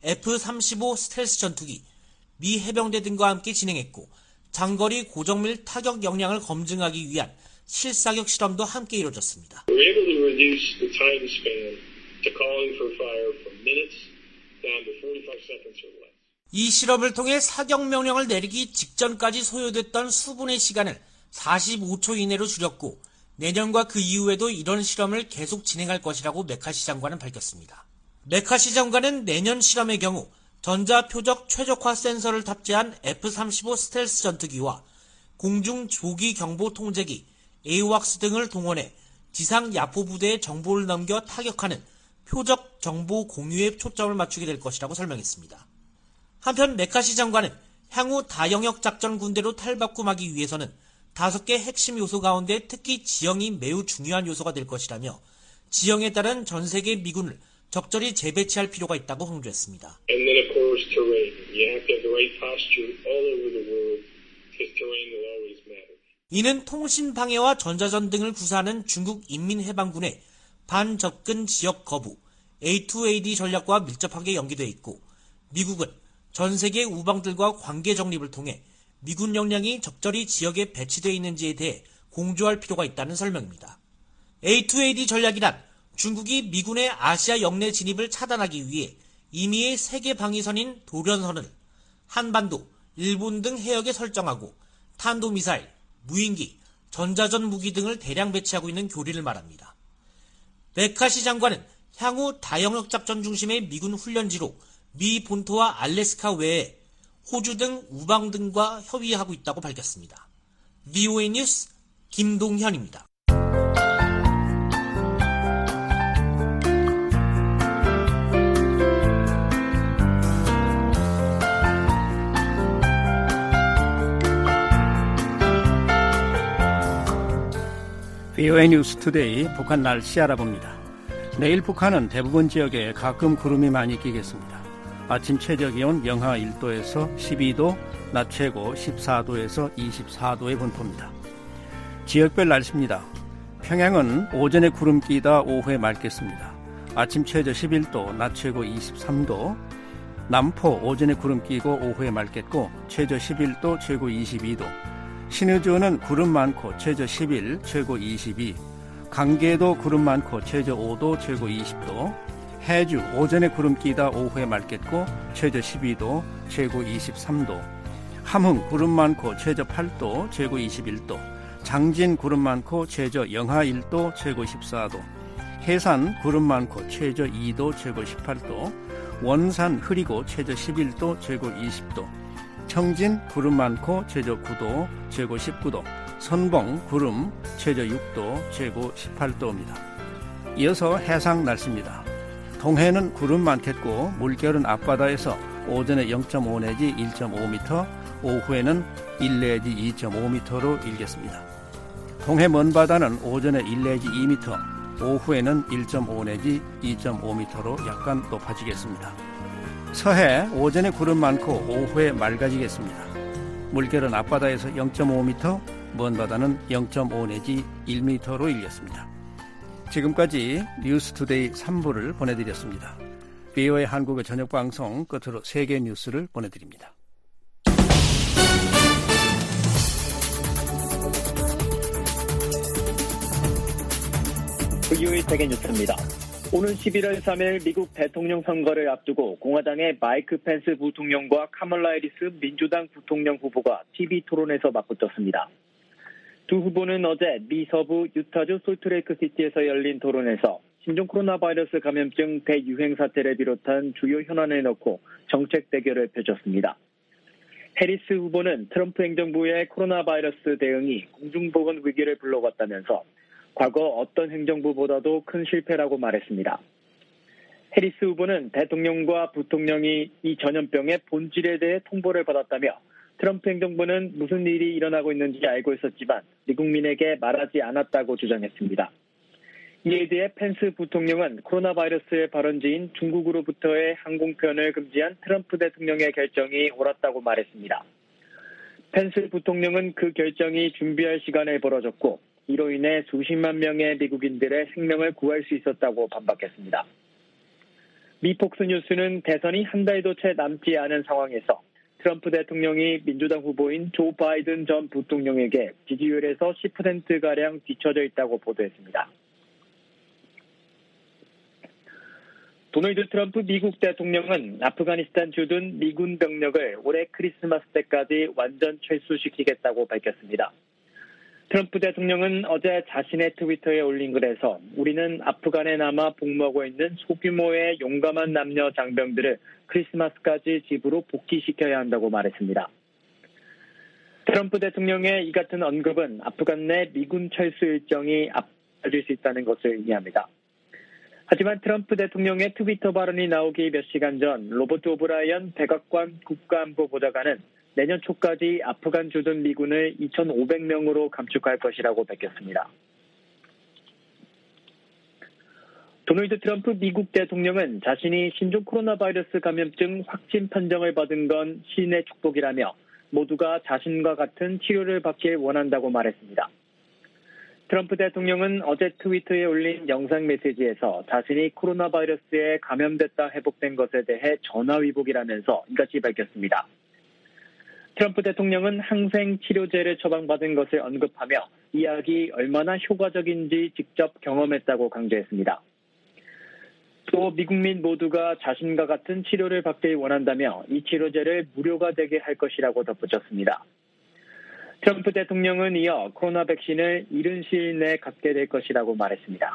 F-35 스텔스 전투기, 미 해병대 등과 함께 진행했고 장거리 고정밀 타격 역량을 검증하기 위한 실사격 실험도 함께 이루어졌습니다. We're able to reduce the time span to calling for fire from minutes down to 45 seconds or less. 이 실험을 통해 사격 명령을 내리기 직전까지 소요됐던 수분의 시간을 45초 이내로 줄였고 내년과 그 이후에도 이런 실험을 계속 진행할 것이라고 메카시 장관은 밝혔습니다. 메카시 장관은 내년 실험의 경우 전자 표적 최적화 센서를 탑재한 F-35 스텔스 전투기와 공중 조기 경보 통제기 AWACS 등을 동원해 지상 야포 부대에 정보를 넘겨 타격하는 표적 정보 공유에 초점을 맞추게 될 것이라고 설명했습니다. 한편 메카시 장관은 향후 다영역 작전 군대로 탈바꿈하기 위해서는 5개 핵심 요소 가운데 특히 지형이 매우 중요한 요소가 될 것이라며 지형에 따른 전 세계 미군을 적절히 재배치할 필요가 있다고 강조했습니다. And then of course terrain. You have to have the right posture all over the world because terrain will always matter. 이는 통신 방해와 전자전 등을 구사하는 중국 인민해방군의 반접근 지역 거부 A2AD 전략과 밀접하게 연계되어 있고 미국은 전 세계 우방들과 관계 정립을 통해 미군 역량이 적절히 지역에 배치되어 있는지에 대해 공조할 필요가 있다는 설명입니다. A2AD 전략이란 중국이 미군의 아시아 영내 진입을 차단하기 위해 임의의 세계 방위선인 도련선을 한반도, 일본 등 해역에 설정하고 탄도미사일, 무인기, 전자전 무기 등을 대량 배치하고 있는 교리를 말합니다. 메카시 장관은 향후 다영역 작전 중심의 미군 훈련지로 미 본토와 알래스카 외에 호주 등 우방 등과 협의하고 있다고 밝혔습니다. VOA 뉴스 김동현입니다. VOA 뉴스 투데이 북한 날씨 알아봅니다. 내일 북한은 대부분 지역에 가끔 구름이 많이 끼겠습니다. 아침 최저 기온 영하 1도에서 12도, 낮 최고 14도에서 24도의 분포입니다. 지역별 날씨입니다. 평양은 오전에 구름 끼다 오후에 맑겠습니다. 아침 최저 11도, 낮 최고 23도. 남포 오전에 구름 끼고 오후에 맑겠고 최저 11도, 최고 22도. 신의주는 구름 많고 최저 11, 최고 22. 강계도 구름 많고 최저 5도, 최고 20도. 해주 오전에 구름 끼다 오후에 맑겠고 최저 12도, 최고 23도. 함흥 구름 많고 최저 8도, 최고 21도. 장진 구름 많고 최저 영하 1도, 최고 14도. 해산 구름 많고 최저 2도, 최고 18도. 원산 흐리고 최저 11도, 최고 20도. 청진 구름 많고 최저 9도, 최고 19도. 선봉 구름 최저 6도, 최고 18도입니다. 이어서 해상 날씨입니다. 동해는 구름 많겠고 물결은 앞바다에서 오전에 0.5 내지 1.5m, 오후에는 1 내지 2.5m로 일겠습니다. 동해 먼바다는 오전에 1 내지 2m, 오후에는 1.5 내지 2.5m로 약간 높아지겠습니다. 서해 오전에 구름 많고 오후에 맑아지겠습니다. 물결은 앞바다에서 0.5m, 먼바다는 0.5 내지 1m로 일겠습니다. 지금까지 뉴스투데이 3부를 보내드렸습니다. VOA 한국의 저녁방송 끝으로 세계 뉴스를 보내드립니다. VOA 세계 뉴스입니다. 오는 11월 3일 미국 대통령 선거를 앞두고 공화당의 마이크 펜스 부통령과 카멀라 해리스 민주당 부통령 후보가 TV 토론에서 맞붙었습니다. 두 후보는 어제 미 서부 유타주 솔트레이크시티에서 열린 토론에서 신종 코로나 바이러스 감염증 대유행 사태를 비롯한 주요 현안을 놓고 정책 대결을 펼쳤습니다. 해리스 후보는 트럼프 행정부의 코로나 바이러스 대응이 공중보건 위기를 불러왔다면서 과거 어떤 행정부보다도 큰 실패라고 말했습니다. 해리스 후보는 대통령과 부통령이 이 전염병의 본질에 대해 통보를 받았다며 트럼프 행정부는 무슨 일이 일어나고 있는지 알고 있었지만 미국민에게 말하지 않았다고 주장했습니다. 이에 대해 펜스 부통령은 코로나 바이러스의 발원지인 중국으로부터의 항공편을 금지한 트럼프 대통령의 결정이 옳았다고 말했습니다. 펜스 부통령은 그 결정이 준비할 시간을 벌어졌고 이로 인해 수십만 명의 미국인들의 생명을 구할 수 있었다고 반박했습니다. 미 폭스뉴스는 대선이 한 달도 채 남지 않은 상황에서 트럼프 대통령이 민주당 후보인 조 바이든 전 부통령에게 지지율에서 10%가량 뒤처져 있다고 보도했습니다. 도널드 트럼프 미국 대통령은 아프가니스탄 주둔 미군 병력을 올해 크리스마스 때까지 완전 철수시키겠다고 밝혔습니다. 트럼프 대통령은 어제 자신의 트위터에 올린 글에서 우리는 아프간에 남아 복무하고 있는 소규모의 용감한 남녀 장병들을 크리스마스까지 집으로 복귀시켜야 한다고 말했습니다. 트럼프 대통령의 이 같은 언급은 아프간 내 미군 철수 일정이 앞서질 수 있다는 것을 의미합니다. 하지만 트럼프 대통령의 트위터 발언이 나오기 몇 시간 전 로버트 오브라이언 백악관 국가안보보좌관은 내년 초까지 아프간 주둔 미군을 2,500명으로 감축할 것이라고 밝혔습니다. 도널드 트럼프 미국 대통령은 자신이 신종 코로나 바이러스 감염증 확진 판정을 받은 건 신의 축복이라며 모두가 자신과 같은 치료를 받길 원한다고 말했습니다. 트럼프 대통령은 어제 트위터에 올린 영상 메시지에서 자신이 코로나 바이러스에 감염됐다 회복된 것에 대해 전화위복이라면서 이같이 밝혔습니다. 트럼프 대통령은 항생 치료제를 처방받은 것을 언급하며 이 약이 얼마나 효과적인지 직접 경험했다고 강조했습니다. 또 미국민 모두가 자신과 같은 치료를 받길 원한다며 이 치료제를 무료가 되게 할 것이라고 덧붙였습니다. 트럼프 대통령은 이어 코로나 백신을 이른 시일 내에 갖게 될 것이라고 말했습니다.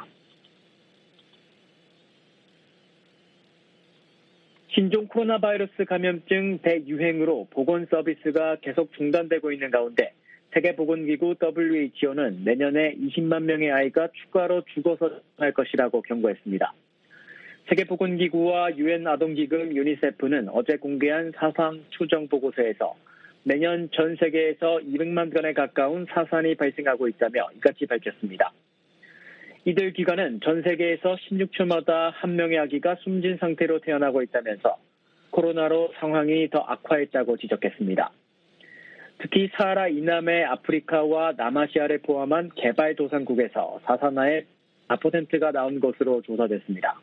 신종 코로나 바이러스 감염증 대유행으로 보건 서비스가 계속 중단되고 있는 가운데 세계보건기구 WHO는 내년에 20만 명의 아이가 추가로 죽어서 할 것이라고 경고했습니다. 세계보건기구와 유엔 아동기금 유니세프는 어제 공개한 사상 추정 보고서에서 매년 전 세계에서 200만 건에 가까운 사산이 발생하고 있다며 이같이 밝혔습니다. 이들 기관은 전 세계에서 16초마다 한 명의 아기가 숨진 상태로 태어나고 있다면서 코로나로 상황이 더 악화했다고 지적했습니다. 특히 사하라 이남의 아프리카와 남아시아를 포함한 개발도상국에서 사산화의 4%가 나온 것으로 조사됐습니다.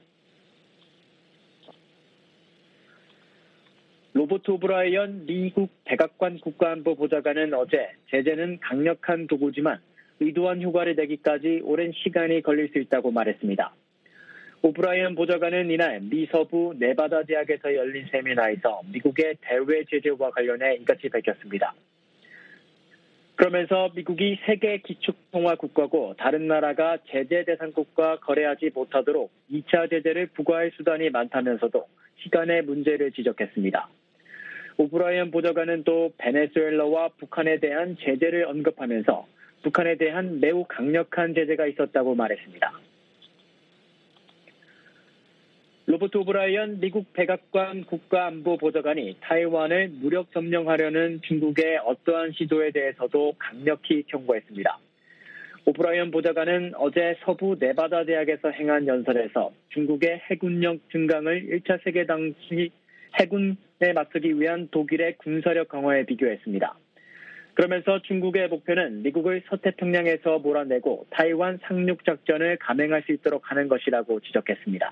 로버트 오브라이언 미국 백악관 국가안보 보좌관은 어제 제재는 강력한 도구지만 의도한 효과를 내기까지 오랜 시간이 걸릴 수 있다고 말했습니다. 오브라이언 보좌관은 이날 미 서부 네바다 대학에서 열린 세미나에서 미국의 대외 제재와 관련해 이같이 밝혔습니다. 그러면서 미국이 세계 기축통화 국가고 다른 나라가 제재 대상국과 거래하지 못하도록 2차 제재를 부과할 수단이 많다면서도 시간의 문제를 지적했습니다. 오브라이언 보좌관은 또 베네수엘라와 북한에 대한 제재를 언급하면서 북한에 대한 매우 강력한 제재가 있었다고 말했습니다. 로버트 오브라이언 미국 백악관 국가안보보좌관이 타이완을 무력 점령하려는 중국의 어떠한 시도에 대해서도 강력히 경고했습니다. 오브라이언 보좌관은 어제 서부 네바다 대학에서 행한 연설에서 중국의 해군력 증강을 1차 세계 당시 해군에 맞서기 위한 독일의 군사력 강화에 비교했습니다. 그러면서 중국의 목표는 미국을 서태평양에서 몰아내고 타이완 상륙작전을 감행할 수 있도록 하는 것이라고 지적했습니다.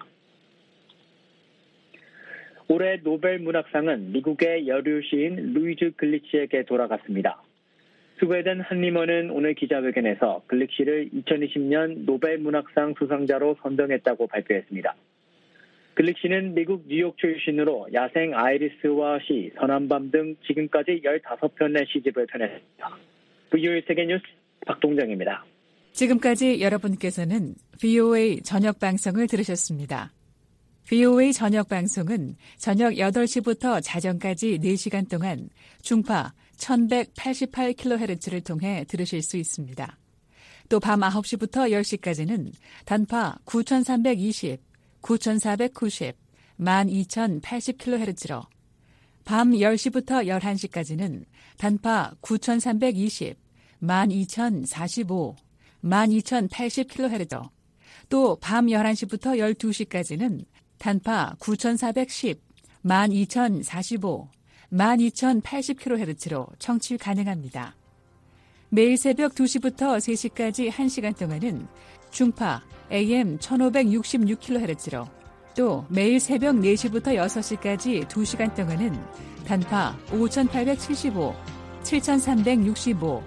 올해 노벨 문학상은 미국의 여류 시인 루이즈 글리치에게 돌아갔습니다. 스웨덴 한림원은 오늘 기자회견에서 글릭시를 2020년 노벨 문학상 수상자로 선정했다고 발표했습니다. 글릭시는 미국 뉴욕 출신으로 야생 아이리스와 시, 선한밤 등 지금까지 15편의 시집을 펴냈습니다. VOA 세계뉴스 박동정입니다. 지금까지 여러분께서는 VOA 저녁 방송을 들으셨습니다. VOA 저녁 방송은 저녁 8시부터 자정까지 4시간 동안 중파 1188kHz를 통해 들으실 수 있습니다. 또 밤 9시부터 10시까지는 단파 9320, 9490, 12080kHz로 밤 10시부터 11시까지는 단파 9320, 12045, 12080kHz, 또 밤 11시부터 12시까지는 단파 9410, 12045, 12080kHz로 청취 가능합니다. 매일 새벽 2시부터 3시까지 1시간 동안은 중파 AM 1566kHz로 또 매일 새벽 4시부터 6시까지 2시간 동안은 단파 5875, 7365,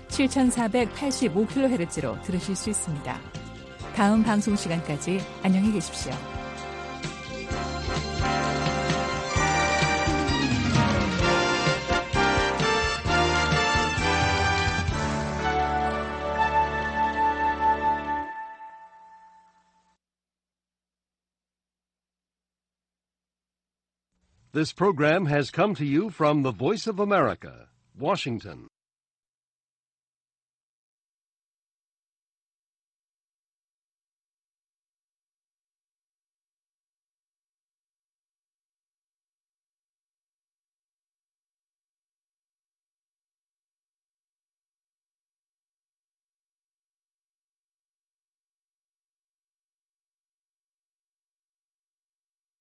7485kHz로 들으실 수 있습니다. 다음 방송 시간까지 안녕히 계십시오. This program has come to you from the Voice of America, Washington.